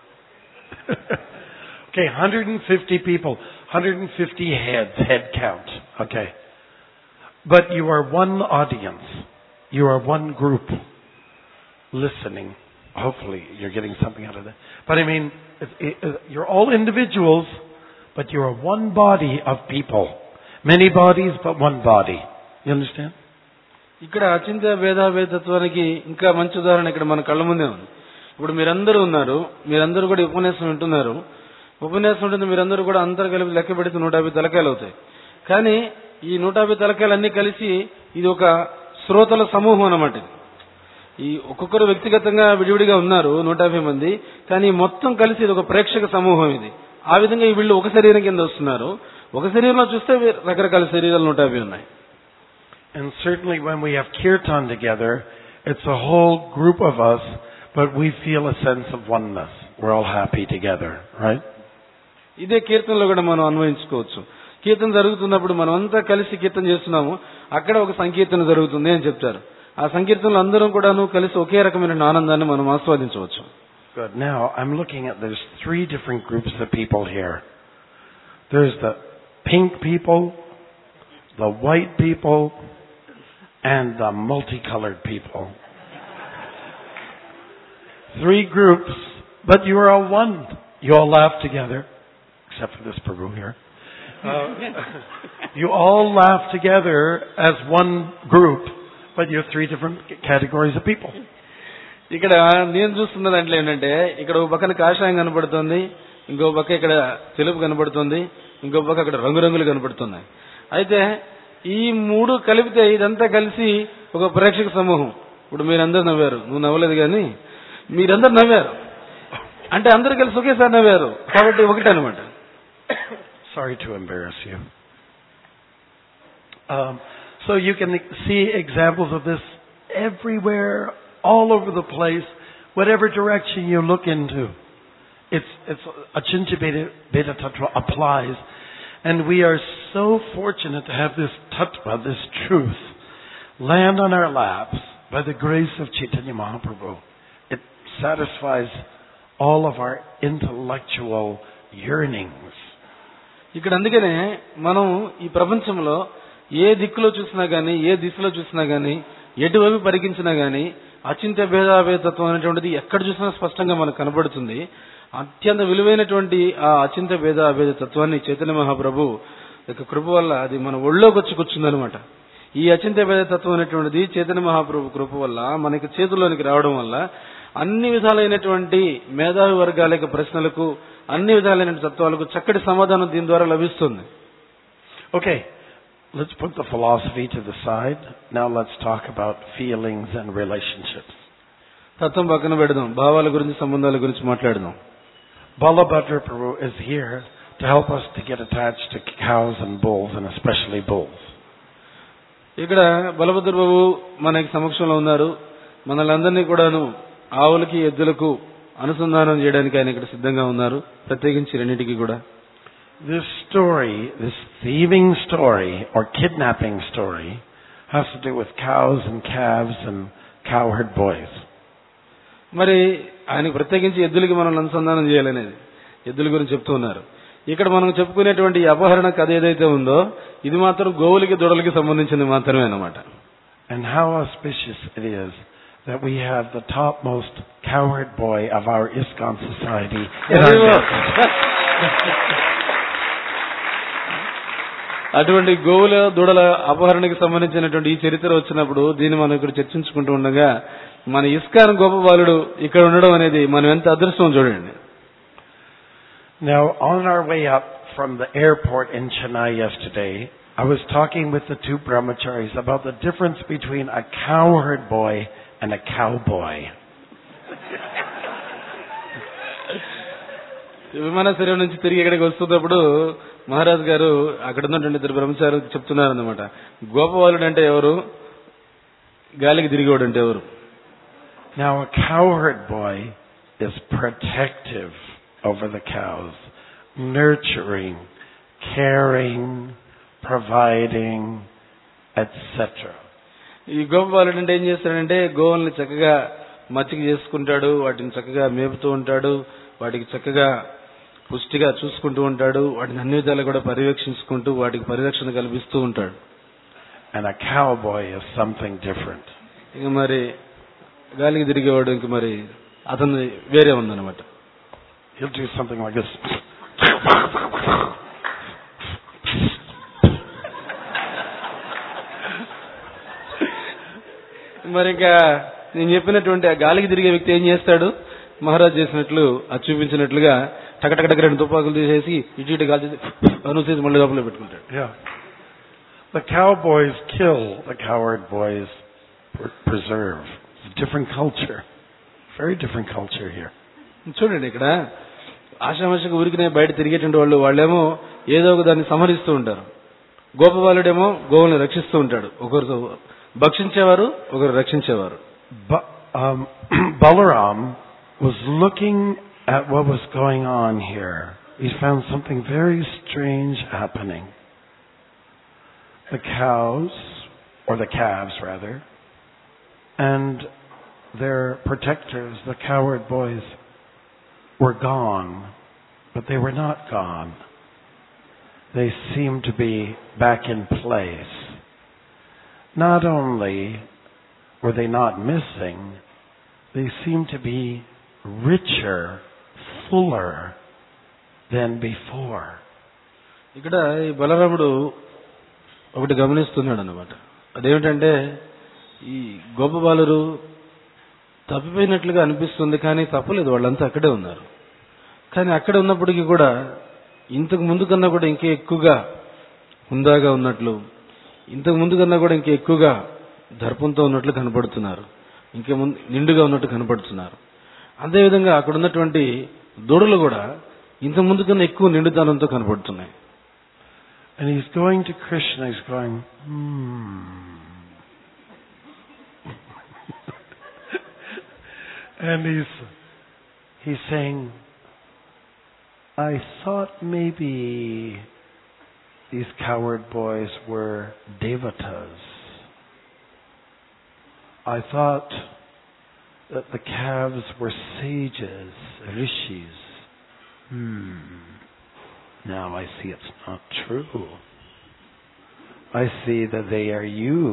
Okay, 150 people. 150 heads, head count. Okay. But you are one audience. You are one group listening. Hopefully you're getting something out of that. But I mean, you're all individuals, but you're one body of people. Many bodies, but one body. You understand? ఇక్కడ అచింత్య భేదాభేదత్వానికి ఇంకా మంచి ఉదాహరణ ఇక్కడ మన కళ్ళ ముందే ఉంది. ఇప్పుడు మీరందరూ ఉన్నారు, మీరందరూ కూడా ఉపన్యాసం వింటున్నారు. ఉపన్యాసం ఉంటుంది, మీరందరూ కూడా అందరూ కలిపి లెక్క పెడితే 150 తలకాయలు అవుతాయి. కానీ ఈ 150 తలకాయలు అన్ని కలిసి ఇది ఒక శ్రోతల సమూహం అన్నమాట. ఈ ఒక్కొక్కరు వ్యక్తిగతంగా విడివిడిగా ఉన్నారు 150 మంది, కానీ మొత్తం కలిసి ఇది ఒక ప్రేక్షక సమూహం. ఇది ఆ విధంగా ఈ వీళ్ళు ఒక శరీరం కింద వస్తున్నారు. ఒక శరీరంలో చూస్తే రకరకాల శరీరాలు 150 ఉన్నాయి. And certainly when we have kirtan together, it's a whole group of us, but we feel a sense of oneness. We're all happy together, right? ఇదే కీర్తనలో కూడా మనం అన్వయించుకోవచ్చు. కీర్తన జరుగుతున్నప్పుడు మనం అంతా కలిసి కీర్తన చేస్తున్నాము, అక్కడ ఒక సంకీర్తన జరుగుతుంది అని చెప్తారు. ఆ సంకీర్తనలు అందరం కూడాను కలిసి ఒకే రకమైన ఆనందాన్ని మనం ఆస్వాదించవచ్చు. Good. Now I'm looking at there's 3 different groups of people here. There's the pink people, the white people, and the multicolored people. 3 groups, but you are all one. You all laugh together, except for this Prabhu here. You all laugh together as one group, but you have 3 different categories of people. ఇక్కడ నేను చూస్తున్న దాంట్లో ఏంటంటే, ఇక్కడ ఒక పక్కన కాషాయం కనబడుతుంది, ఇంకో పక్క ఇక్కడ తెలుపు కనబడుతుంది, ఇంకో పక్క అక్కడ రంగురంగులు కనబడుతున్నాయి. అయితే ఈ 3 కలిపితే ఇదంతా కలిసి ఒక ప్రేక్షక సమూహం. ఇప్పుడు మీరందరూ నవ్వారు, నువ్వు నవ్వలేదు కానీ మీరందరూ నవ్వారు అంటే అందరూ కలిసి ఒకేసారి నవ్వారు కాబట్టి ఒకటే అన్నమాట. Sorry to embarrass you. So you can see examples of this everywhere, all over the place, whatever direction you look into. It's Achincha Bheda Tattva applies, and we are so fortunate to have this tattva, this truth, land on our laps by the grace of Chaitanya Mahaprabhu. It satisfies all of our intellectual yearnings. ఇక్కడ అందుకనే మనం ఈ ప్రపంచంలో ఏ దిక్కులో చూసినా గానీ, ఏ దిశలో చూసినా గానీ, ఎటువైపు పరికించినా గానీ అచింత్య భేదాభేదత్వం అనేటువంటిది ఎక్కడ చూసినా స్పష్టంగా మనకు కనబడుతుంది. అత్యంత విలువైనటువంటి ఆ అచింత్య భేదాభేద తత్వాన్ని చైతన్య మహాప్రభు యొక్క కృప వల్ల అది మన ఒళ్ళోకి వచ్చి కూర్చుందనమాట. ఈ అచింత్య భేద తత్వం అనేటువంటిది చైతన్య మహాప్రభు కృప వల్ల మనకి చేతుల్లోనికి రావడం వల్ల అన్ని విధాలైనటువంటి మేధావి వర్గాల యొక్క ప్రశ్నలకు, అన్ని విధాలైన తత్వాలకు చక్కటి సమాధానం దీని ద్వారా లభిస్తుంది. Okay, let's put the philosophy to the side. Now let's talk about feelings and relationships. తత్వం పక్కన పెడదాం, భావాల గురించి, సంబంధాల గురించి మాట్లాడదాం. Balabhadra Prabhu is here to help us to get attached to cows and bulls, and especially bulls. ఇక్కడ బలభద్ర బాబు మనకి సమక్షంలో ఉన్నారు. మనలందరినీ కూడాను ఆవులకి ఎద్దులకు అనుసంధానం చేయడానికి ఆయన ఇక్కడ సిద్ధంగా ఉన్నారు, ప్రత్యేకించి రెండింటికి కూడా. This story, this thieving story or kidnapping story, has to do with cows and calves and cowherd boys. మరి ఆయనకు ప్రత్యేకించి ఎద్దులకి మనం అనుసంధానం చేయాలనేది ఎద్దుల గురించి చెప్తూ ఉన్నారు. ఇక్కడ మనం చెప్పుకునేటువంటి అపహరణ కథ ఏదైతే ఉందో ఇది మాత్రం గోవులకి దూడలకి సంబంధించింది మాత్రమే అన్నమాట. And how auspicious it is that we have the topmost cowherd boy of our ISKCON society in our midst. అటువంటి గోవుల దూడల అపహరణకి సంబంధించినటువంటి ఈ చరిత్ర వచ్చినప్పుడు దీన్ని మనం ఇక్కడ చర్చించుకుంటూ ఉండగా మన ఇస్కాన్ గొప్ప బాలుడు ఇక్కడ ఉండడం అనేది మనం ఎంత అదృష్టం చూడండి. Now, on our way up from the airport in Chennai yesterday, I was talking with the two brahmacharis about the difference between a cowherd boy and a cowboy. విమానాశ్రయం నుంచి తిరిగి ఇక్కడికి వస్తున్నప్పుడు మహారాజ్ గారు అక్కడ ఉన్నటువంటి ఇద్దరు బ్రహ్మచారులు చెప్తున్నారు అన్నమాట, గోపవాలుడు అంటే ఎవరు, గాలికి తిరిగేవాడు అంటే ఎవరు. Now, a cowherd boy is protective over the cows, nurturing, caring, providing, etc. ఈ గోపబాలుడు అంటే ఏం చేస్తాడంటే గోవుల్ని చక్కగా మచ్చిక చేసుకుంటాడు, వాటిని చక్కగా మేపుతూ ఉంటాడు, వాటికి చక్కగా పుష్టిగా చూసుకుంటూ ఉంటాడు, వాటిని అన్ని విధాలు కూడా పర్యవేక్షించుకుంటూ వాటికి పరిరక్షణ కల్పిస్తూ ఉంటాడు. And a cowboy is something different. ఇక మరి గాలికి తిరిగేవాడు ఇంక మరి అతను వేరే ఉందన్నమాట. He'll do something like this. మరి ఇంకా నేను చెప్పినటువంటి ఆ గాలికి తిరిగే వ్యక్తి ఏం చేస్తాడు, మహారాజ్ చేసినట్లు అది చూపించినట్లుగా టకటకటక రెండు తుపాకులు తీసేసి ఇటు ఇటు కాల్చేసి అనుసేసి మళ్ళీ లోపల పెట్టుకుంటాడు. The cowboys kill, the cowherd boys preserve. It's a different culture. Very different culture here. చూడండి ఇక్కడ ఆశామాషకు ఊరికినే బయట తిరిగేటువంటి వాళ్ళేమో ఏదో ఒక దాన్ని సంహరిస్తూ ఉంటారు. గోపబాలుడేమో గోవుల్ని రక్షిస్తూ ఉంటాడు, ఒకరు భక్షించేవారు ఒకరు రక్షించేవారు. Balaram was looking at what was going on here. He found something very strange happening. The cows, or the calves rather, and their protectors, the cowherd boys, were gone, but they were not gone. They seemed to be back in place. Not only were they not missing, they seemed to be richer, fuller than before. ఇక్కడ ఈ బలరాముడు ఒకటి గమనిస్తున్నాడు అన్నమాట. అదేమిటంటే ఈ గోపబాలురు తప్పిపోయినట్లుగా అనిపిస్తుంది, కానీ తప్పలేదు, వాళ్ళంతా అక్కడే ఉన్నారు. కానీ అక్కడ ఉన్నప్పటికీ కూడా ఇంతకు ముందు కన్నా కూడా ఇంకా ఎక్కువగా హుందాగా ఉన్నట్లు, ఇంతకు ముందు కన్నా కూడా ఇంకా ఎక్కువగా దర్పంతో ఉన్నట్లు కనపడుతున్నారు, ఇంకా నిండుగా ఉన్నట్టు కనపడుతున్నారు. అదేవిధంగా అక్కడ ఉన్నటువంటి దూడలు కూడా ఇంత ముందు కన్నా ఎక్కువ నిండుదనంతో కనపడుతున్నాయి. And he's going to Krishna, he's going, And he's saying, I thought maybe these cowherd boys were devatas. I thought that the calves were sages, rishis. Now I see it's not true. I see that they are you.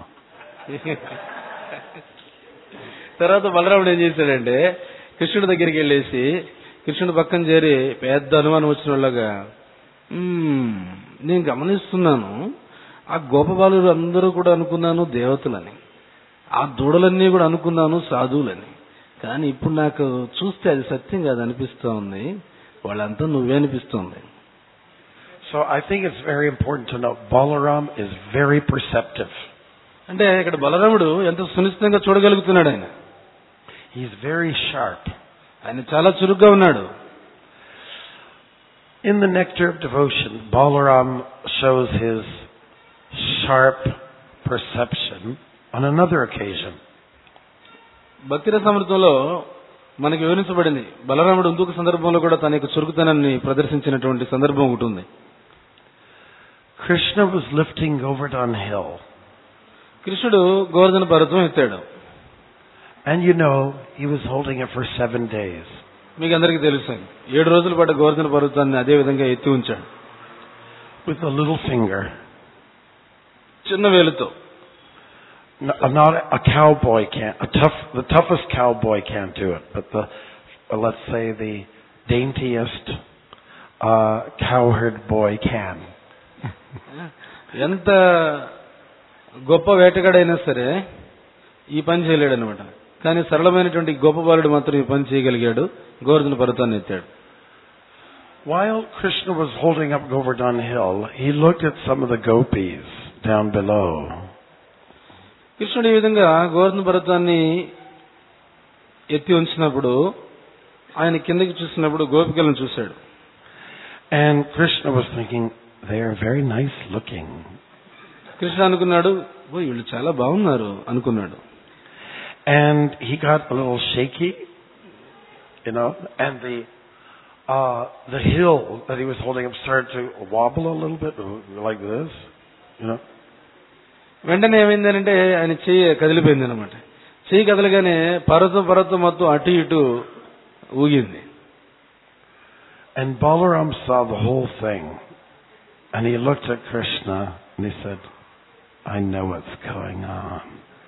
తర్వాత బలరాముడు ఏం చేశాడంటే కృష్ణుడి దగ్గరికి వెళ్ళేసి కృష్ణుడి పక్కన చేరి పెద్ద అనుమానం వచ్చిన వాళ్ళగా, నేను గమనిస్తున్నాను ఆ గోపబాలురు అందరూ కూడా అనుకున్నాను దేవతలని, ఆ దూడలన్నీ కూడా అనుకున్నాను సాధువులని, కానీ ఇప్పుడు నాకు చూస్తే అది సత్యం కాదు అనిపిస్తూ ఉంది, వాళ్ళంతా నువ్వే అనిపిస్తుంది. So I think it's very important to know Balaram is very perceptive. అంటే ఇక్కడ బలరాముడు ఎంత సునిశ్చితంగా చూడగలుగుతున్నాడు ఆయన. He's very sharp. ఆయన చాలా చురుగ్గా ఉన్నాడు. In the Nectar of Devotion, Balaram shows his sharp perception on another occasion. భక్తి రసామృతంలో మనకి వివరించబడింది బలరాముడు ఇంకొక సందర్భంలో కూడా తన యొక్క చురుకుతనాన్ని ప్రదర్శించినటువంటి సందర్భం ఒకటి ఉంది. Krishna was lifting Govardhan hill. కృష్ణుడు గోవర్ధన పర్వతం ఎత్తాడు. And he was holding it for 7 days. మీకు అందరికీ తెలుసు 7 రోజుల పాటు గోవర్ధన పర్వతాన్ని అదే విధంగా ఎత్తి ఉంచాడు. With a little finger. చిన్న వేలుతో. Not a cowboy can't. The toughest cowboy can't do it, but let's say the daintiest cowherd boy can. ఎంత గొప్ప వేటగాడైనా సరే ఈ పని చేయలేడు అనమాట. కానీ సరళమైనటువంటి గొప్ప బాలుడు మాత్రం ఈ పని చేయగలిగాడు. గోవర్ధన పర్వతాన్ని ఎత్తాడు. While Krishna was holding up Govardhan hill, he looked at some of the gopis down below. కృష్ణుడు ఈ విధంగా గోవర్ధన పర్వతాన్ని ఎత్తి ఉంచినప్పుడు ఆయన కిందకి చూసినప్పుడు గోపికలను చూశాడు. And Krishna was thinking, they are very nice looking. Krishna అనుకున్నాడు, వీళ్ళు చాలా బాగున్నారు అనుకున్నాడు. And he got a little shaky, and the hill that he was holding up started to wobble a little bit, like this, వెంటనే ఏమైందనంటే ఆయన చెయ్యి కదిలిపోయింది అనమాట. చెయ్యి కదలగానే పర్వతం మొత్తం అటు ఇటు ఊగింది. And Balaram saw the whole thing, and he looked at Krishna and he said, I know what's going on.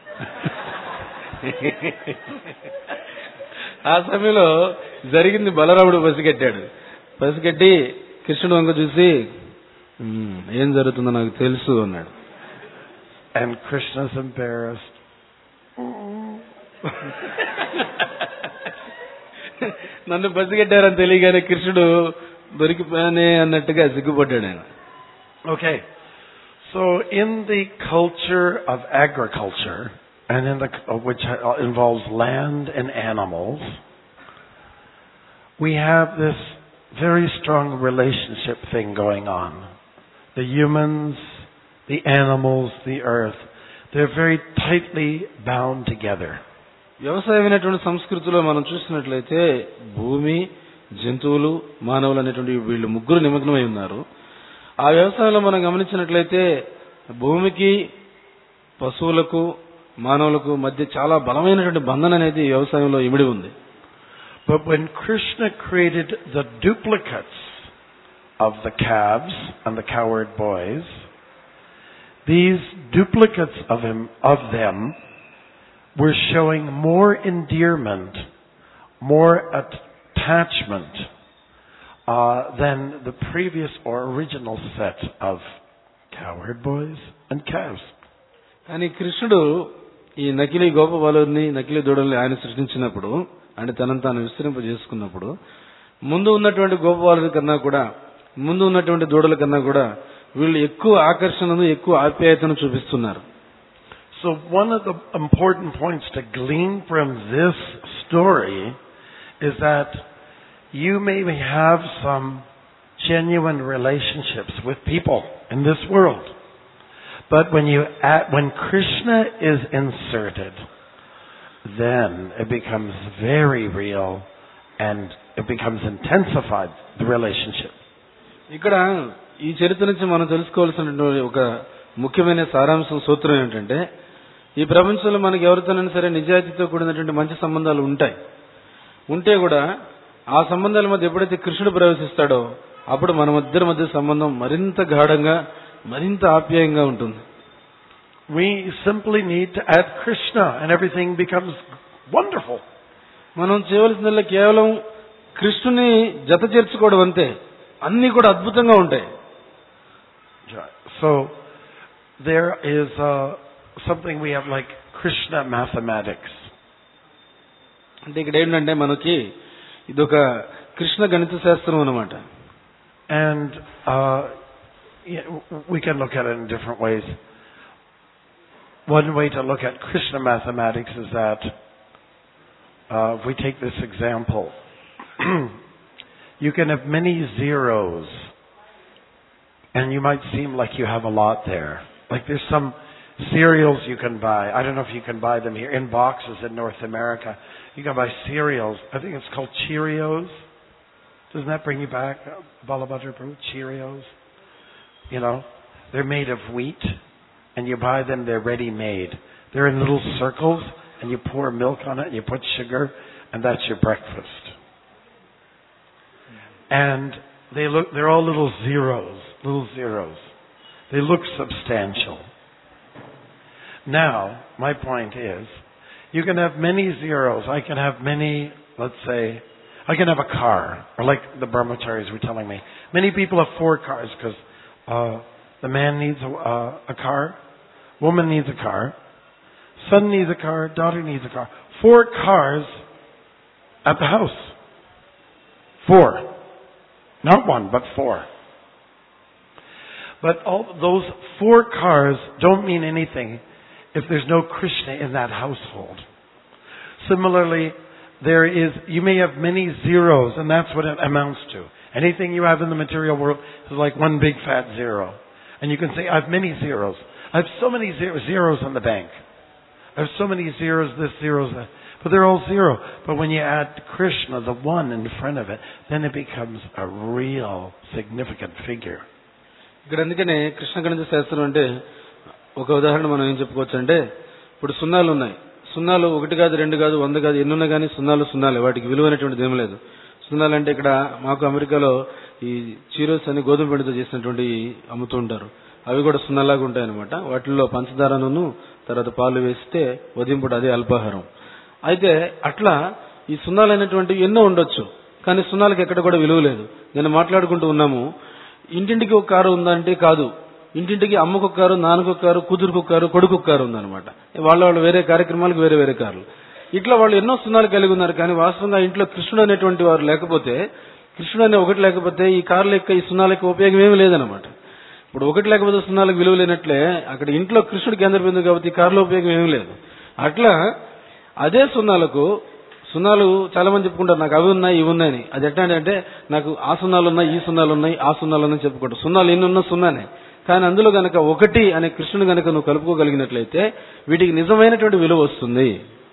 ఆ సమయంలో జరిగింది బలరాముడు పసిగట్టి కృష్ణుడు వంక చూసి ఏం జరుగుతుందో నాకు తెలుసు అన్నాడు. And Krishna's embarrassed. నన్ను పసిగట్టారని తెలియగానే కృష్ణుడు దొరికిపోయానే అన్నట్టుగా సిగ్గుపడ్డాడు ఆయన. Okay. So in the culture of agriculture, and which involves land and animals, we have this very strong relationship thing going on. The humans, the animals, the earth, they're very tightly bound together. వ్యవసాయమైనటువంటి సంస్కృతిలో మనం చూసినట్లయితే భూమి, జంతువులు, మానవులు అనేటువంటి వీళ్ళు ముగ్గురు నిమగ్నమై ఉన్నారు. ఆ వ్యవసాయంలో మనం గమనించినట్లయితే భూమికి, పశువులకు, మానవులకు మధ్య చాలా బలమైనటువంటి బంధన అనేది వ్యవసాయంలో ఇమిడి ఉంది. But when Krishna created the duplicates of the calves and the cowherd boys, these duplicates of them were showing more endearment, more attachment than the previous or original set of cowherd boys and calves. కానీ కృష్ణుడు ఈ నకిలీ గోప బాలుని, నకిలీ దూడల్ని ఆయన సృష్టించినప్పుడు, అంటే తనను తాను విస్తరింపజేసుకున్నప్పుడు ముందు ఉన్నటువంటి గోప బాలుల కన్నా కూడా, ముందు ఉన్నటువంటి దూడల కన్నా కూడా వీళ్ళు ఎక్కువ ఆకర్షణను, ఎక్కువ ఆప్యాయతను చూపిస్తున్నారు. So one of the important points to glean from this story is that you may have some genuine relationships with people in this world. But when Krishna is inserted, then it becomes very real and it becomes intensified, the relationship. ఇక్కడ ఈ చరిత్ర నుంచి మనం తెలుసుకోవాల్సిన ఒక ముఖ్యమైన సారాంశం, సూత్రం ఏంటంటే, ఈ ప్రపంచంలో మనకి ఎవరితోనైనా సరే నిజాయితీతో కూడినటువంటి మంచి సంబంధాలు ఉంటే కూడా ఆ సంబంధాల మధ్య ఎప్పుడైతే కృష్ణుడు ప్రవేశిస్తాడో అప్పుడు మన మధ్య సంబంధం మరింత గాఢంగా, మరింత ఆప్యాయంగా ఉంటుంది. We simply need to add Krishna and everything becomes wonderful. మనం చేయవలసిందల్లా కేవలం కృష్ణుని జత చేర్చుకోవడం అంతే, అన్ని కూడా అద్భుతంగా ఉంటాయి. So there is something we have like Krishna mathematics. అంటే ఇక్కడ ఏంటంటే మనకి ఇదొక కృష్ణ గణిత శాస్త్రం అన్నమాట. And we can look at it in different ways. One way to look at Krishna mathematics is that if we take this example, You can have many zeros, and you might seem like you have a lot there. Like there's some cereals you can buy. I don't know if you can buy them here in boxes in North America. You can buy cereals. I think it's called Cheerios. Doesn't that bring you back, Balabutter Brew? Cheerios? You know, they're made of wheat, and you buy them, they're ready-made. They're in little circles, and you pour milk on it, and you put sugar, and that's your breakfast. And they're all little zeros. They look substantial. Now, my point is, you can have many zeros. I can have many, let's say, I can have a car, or like the Brahmacharis were telling me. Many people have 4 cars because the man needs a car, woman needs a car, son needs a car, daughter needs a car. 4 cars at the house. 4. Not 1, but 4. But all those 4 cars don't mean anything if there's no Krishna in that household. Similarly, you may have many zeros, and that's what it amounts to. Anything you have in the material world is like one big fat zero. And you can say, I have many zeros. I have so many zeros in the bank. I have so many zeros, this, zeros, that. But they're all zero. But when you add Krishna, the one in front of it, then it becomes a real significant figure. ఇక్కడ అందుకనే కృష్ణ గణిత శాస్త్రం అంటే ఒక ఉదాహరణ మనం ఏం చెప్పుకోవచ్చు అంటే, ఇప్పుడు సున్నాలు ఉన్నాయి. సున్నాలు 1 కాదు, 2 కాదు, 100 కాదు, ఎన్నున్నా కానీ సున్నాలే. వాటికి విలువైనటువంటిది ఏం లేదు. సున్నాలు అంటే ఇక్కడ మాకు అమెరికాలో ఈ చీరోస్ అని గోధుమ పిండితో చేసినటువంటి అమ్ముతూ ఉంటారు. అవి కూడా సున్నాలాగా ఉంటాయి అనమాట. వాటిల్లో పంచదారను తర్వాత పాలు వేస్తే ఉదయం పూట అదే అల్పాహారం. అయితే అట్లా ఈ సున్నాలైనటువంటివి ఎన్నో ఉండొచ్చు, కానీ సున్నాలకు ఎక్కడ కూడా విలువ లేదు. నేను మాట్లాడుకుంటూ ఉన్నాము, ఇంటింటికి ఒక కారు ఉందంటే కాదు. ఇంటింటికి అమ్మకు ఒక కారు, నాన్నకు ఒక కారు, కూతురుకు ఒక కారు, కొడుకు ఒక కారు ఉందన్నమాట. వాళ్ళు వేరే కార్యక్రమాలకు వేరే కార్లు. ఇట్లా వాళ్ళు ఎన్నో సున్నాలు కలిగి ఉన్నారు. కానీ వాస్తవంగా ఇంట్లో కృష్ణుడు అనేటువంటి వారు లేకపోతే, కృష్ణుడు అనే ఒకటి లేకపోతే ఈ కార్ల యొక్క ఈ సున్నాలకు ఉపయోగం ఏమీ లేదనమాట. ఇప్పుడు ఒకటి లేకపోతే సున్నాలకు విలువ లేనట్లే అక్కడ ఇంట్లో కృష్ణుడు కేంద్ర బిందువు కాబట్టి ఈ కార్ల ఉపయోగం ఏమీ లేదు. అట్లా అదే సున్నాలు చాలా మంది చెప్పుకుంటారు, నాకు అవి ఉన్నాయి ఇవి ఉన్నాయని. అది ఎట్లా అంటే నాకు ఆ సున్నాలు ఉన్నాయి, ఈ సున్నాలు ఉన్నాయి, ఆ సున్నాలు ఉన్నాయి చెప్పుకుంటారు. సున్నాలు ఎన్ని ఉన్నా సున్నానే. కానీ అందులో గనక ఒకటి అనే కృష్ణుని గనక నువ్వు కలుపుకోగలిగినట్లయితే వీటికి నిజమైనటువంటి విలువ వస్తుంది.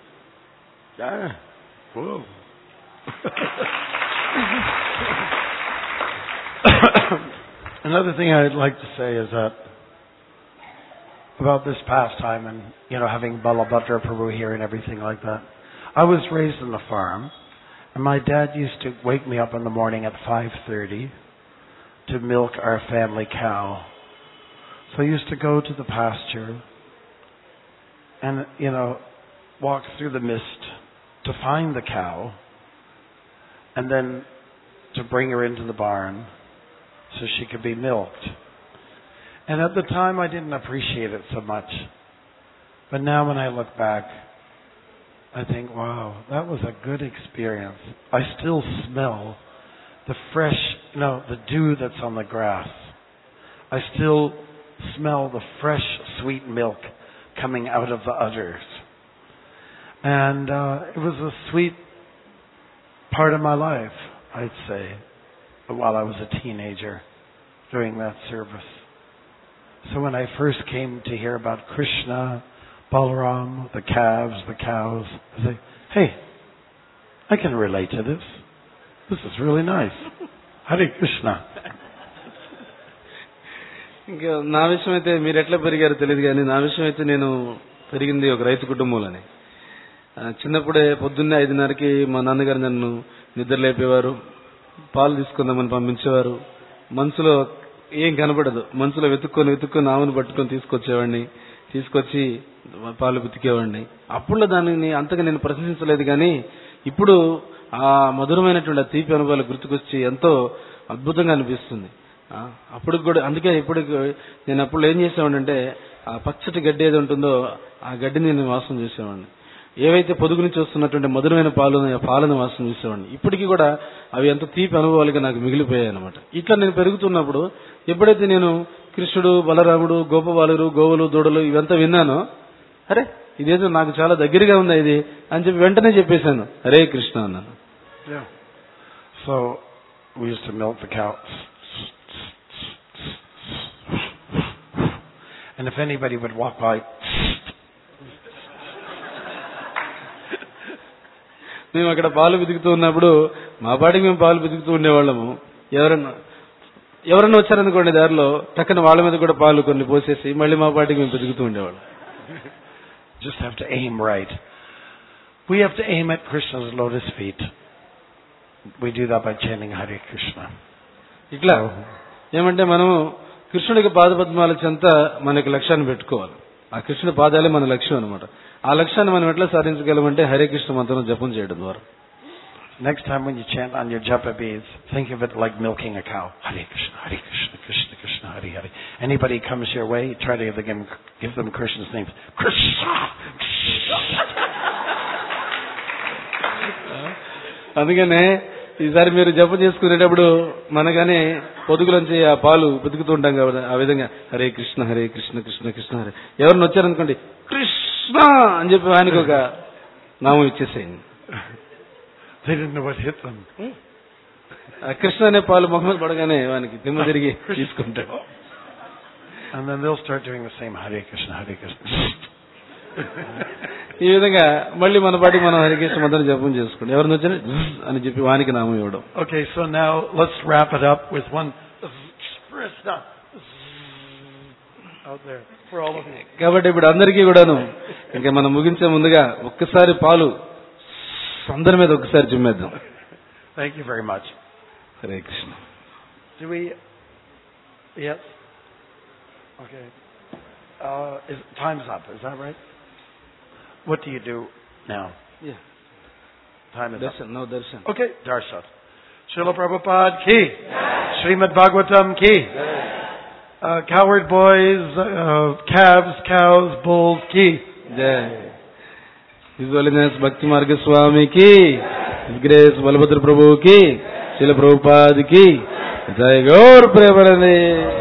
Another thing I'd like to say is that about this pastime and, having Balabhadra Prabhu here and everything like that. I was raised on a farm, and my dad used to wake me up in the morning at 5:30 to milk our family cow. So I used to go to the pasture and, walk through the mist to find the cow and then to bring her into the barn so she could be milked. And at the time I didn't appreciate it so much. But now when I look back, I think, wow, that was a good experience. I still smell the fresh, the dew that's on the grass. I still smell the fresh, sweet milk coming out of the udders. And it was a sweet part of my life, I'd say, while I was a teenager during that service. So when I first came to hear about Krishna, Balaram, the calves, the cows, I say, hey, I can relate to this. This is really nice. Hare Krishna. ఇంకా నా విషయం అయితే మీరు ఎట్లా పెరిగారో తెలియదు, కానీ నా విషయం అయితే నేను పెరిగింది ఒక రైతు కుటుంబంలోనే. చిన్నప్పుడే పొద్దున్నే 5:30కి మా నాన్నగారు నన్ను నిద్ర లేపేవారు, పాలు తీసుకుందామని పంపించేవారు. మనసులో ఏం కనపడదు, మనసులో వెతుక్కొని ఆవును పట్టుకొని తీసుకొచ్చి పాలు పితికేవాడిని. అప్పుడు దానిని అంతగా నేను ప్రశంసించలేదు, కానీ ఇప్పుడు ఆ మధురమైనటువంటి ఆ తీపి అనుభవాలు గుర్తుకొచ్చి ఎంతో అద్భుతంగా అనిపిస్తుంది. అప్పుడు కూడా అందుకే ఇప్పుడు నేను అప్పుడు ఏం చేసేవాడిని అంటే ఆ పచ్చటి గడ్డి ఏది ఉంటుందో ఆ గడ్డిని నేను వాసన చేసేవాడిని. ఏవైతే పొదుగు నుంచి వస్తున్నటువంటి మధురమైన పాలను వాసన చేసేవాడిని. ఇప్పటికీ కూడా అవి ఎంత తీపి అనుభవాలుగా నాకు మిగిలిపోయాయి అనమాట. ఇట్లా నేను పెరుగుతున్నప్పుడు ఎప్పుడైతే నేను కృష్ణుడు, బలరాముడు, గోపబాలురు, గోవులు, దూడలు ఇవంతా విన్నానో, అరే ఇదేదో నాకు చాలా దగ్గరగా ఉంది ఇది అని చెప్పి వెంటనే చెప్పేశాను, హరే కృష్ణ అన్నాను. So We used to milk the cow. And if anybody would walk by, మేము అక్కడ పాలు పితుకుతూ ఉన్నప్పుడు మా పాటికి మేము పాలు పితుకుతూ ఉండేవాళ్ళము. ఎవరన్నా వచ్చారనుకోండి దారిలో టక్కన వాళ్ళ మీద కూడా పాలు కొన్ని పోసేసి మళ్ళీ మా పాటికి మేము పితుకుతూ ఉండేవాళ్ళం. Just have to aim right. We have to aim at Krishna's lotus feet. We do that by chanting Hare Krishna. ఇట్లా ఏమంటే మనము కృష్ణుడికి పాదపద్మాల చెంత మనకి లక్ష్యాన్ని పెట్టుకోవాలి. ఆ కృష్ణుడి పాదాలే మన లక్ష్యం అనమాట. ఆ లక్ష్యాన్ని మనం ఎట్లా సాధించగలమంటే హరే కృష్ణ మంత్రం జపం చేయడం ద్వారా. Next time when you chant on your japa beads, think of it like milking a cow. Hare Krishna, Hare Krishna, Krishna Krishna, Hare Hare. Anybody comes your way, try to give them Krishna's names. Krishna! అందుకనే ఈసారి మీరు జపం చేసుకునేటప్పుడు మనగానే పొదుగులోంచి ఆ పాలు పితుకుతూ ఉంటాం కాబట్టి ఆ విధంగా హరే కృష్ణ హరే కృష్ణ కృష్ణ కృష్ణ హరే. ఎవరిని వచ్చారనుకోండి కృష్ణ అని చెప్పి ఆయనకు ఒక నామం ఇచ్చేసేయండి. They didn't know what hit them. Krishna అనే పాలు మొహం మీద పడగానే వానికి దిమ్మ తిరిగి తీసుకుంటాడు. And then they'll start doing the same Hare Krishna, Hare Krishna. ఈ విధంగా మళ్ళీ మన పాటికి మనం హరికృష్ణ మంత్రం జపం చేసుకోండి. ఎవరిని వచ్చినా అని చెప్పి వానికి నామం ఇవ్వడం. Okay, so now let's wrap it up with one Krishna out there for all of you. కాబట్టి ఇప్పుడు అందరికీ కూడాను ఇంకా మనం ముగించే ముందుగా ఒక్కసారి పాలు అందరి మీద ఒక్కసారి చిమ్మేద్దాం. Thank you very much. Hare Krishna. Do we? Yes. Okay. Time's up. Is that right? What do you do now? Yeah. Time is darshan, up. Now darshan. Okay, darshan. Srila Prabhupada ki. Srimad Bhagavatam ki. Coward boys, calves, cows, bulls ki. Jai. His Holiness Bhakti Marga Swami ki. His Grace Balabhadra Prabhu ki. Srila Prabhupada ki. Jai Gaur Premanande.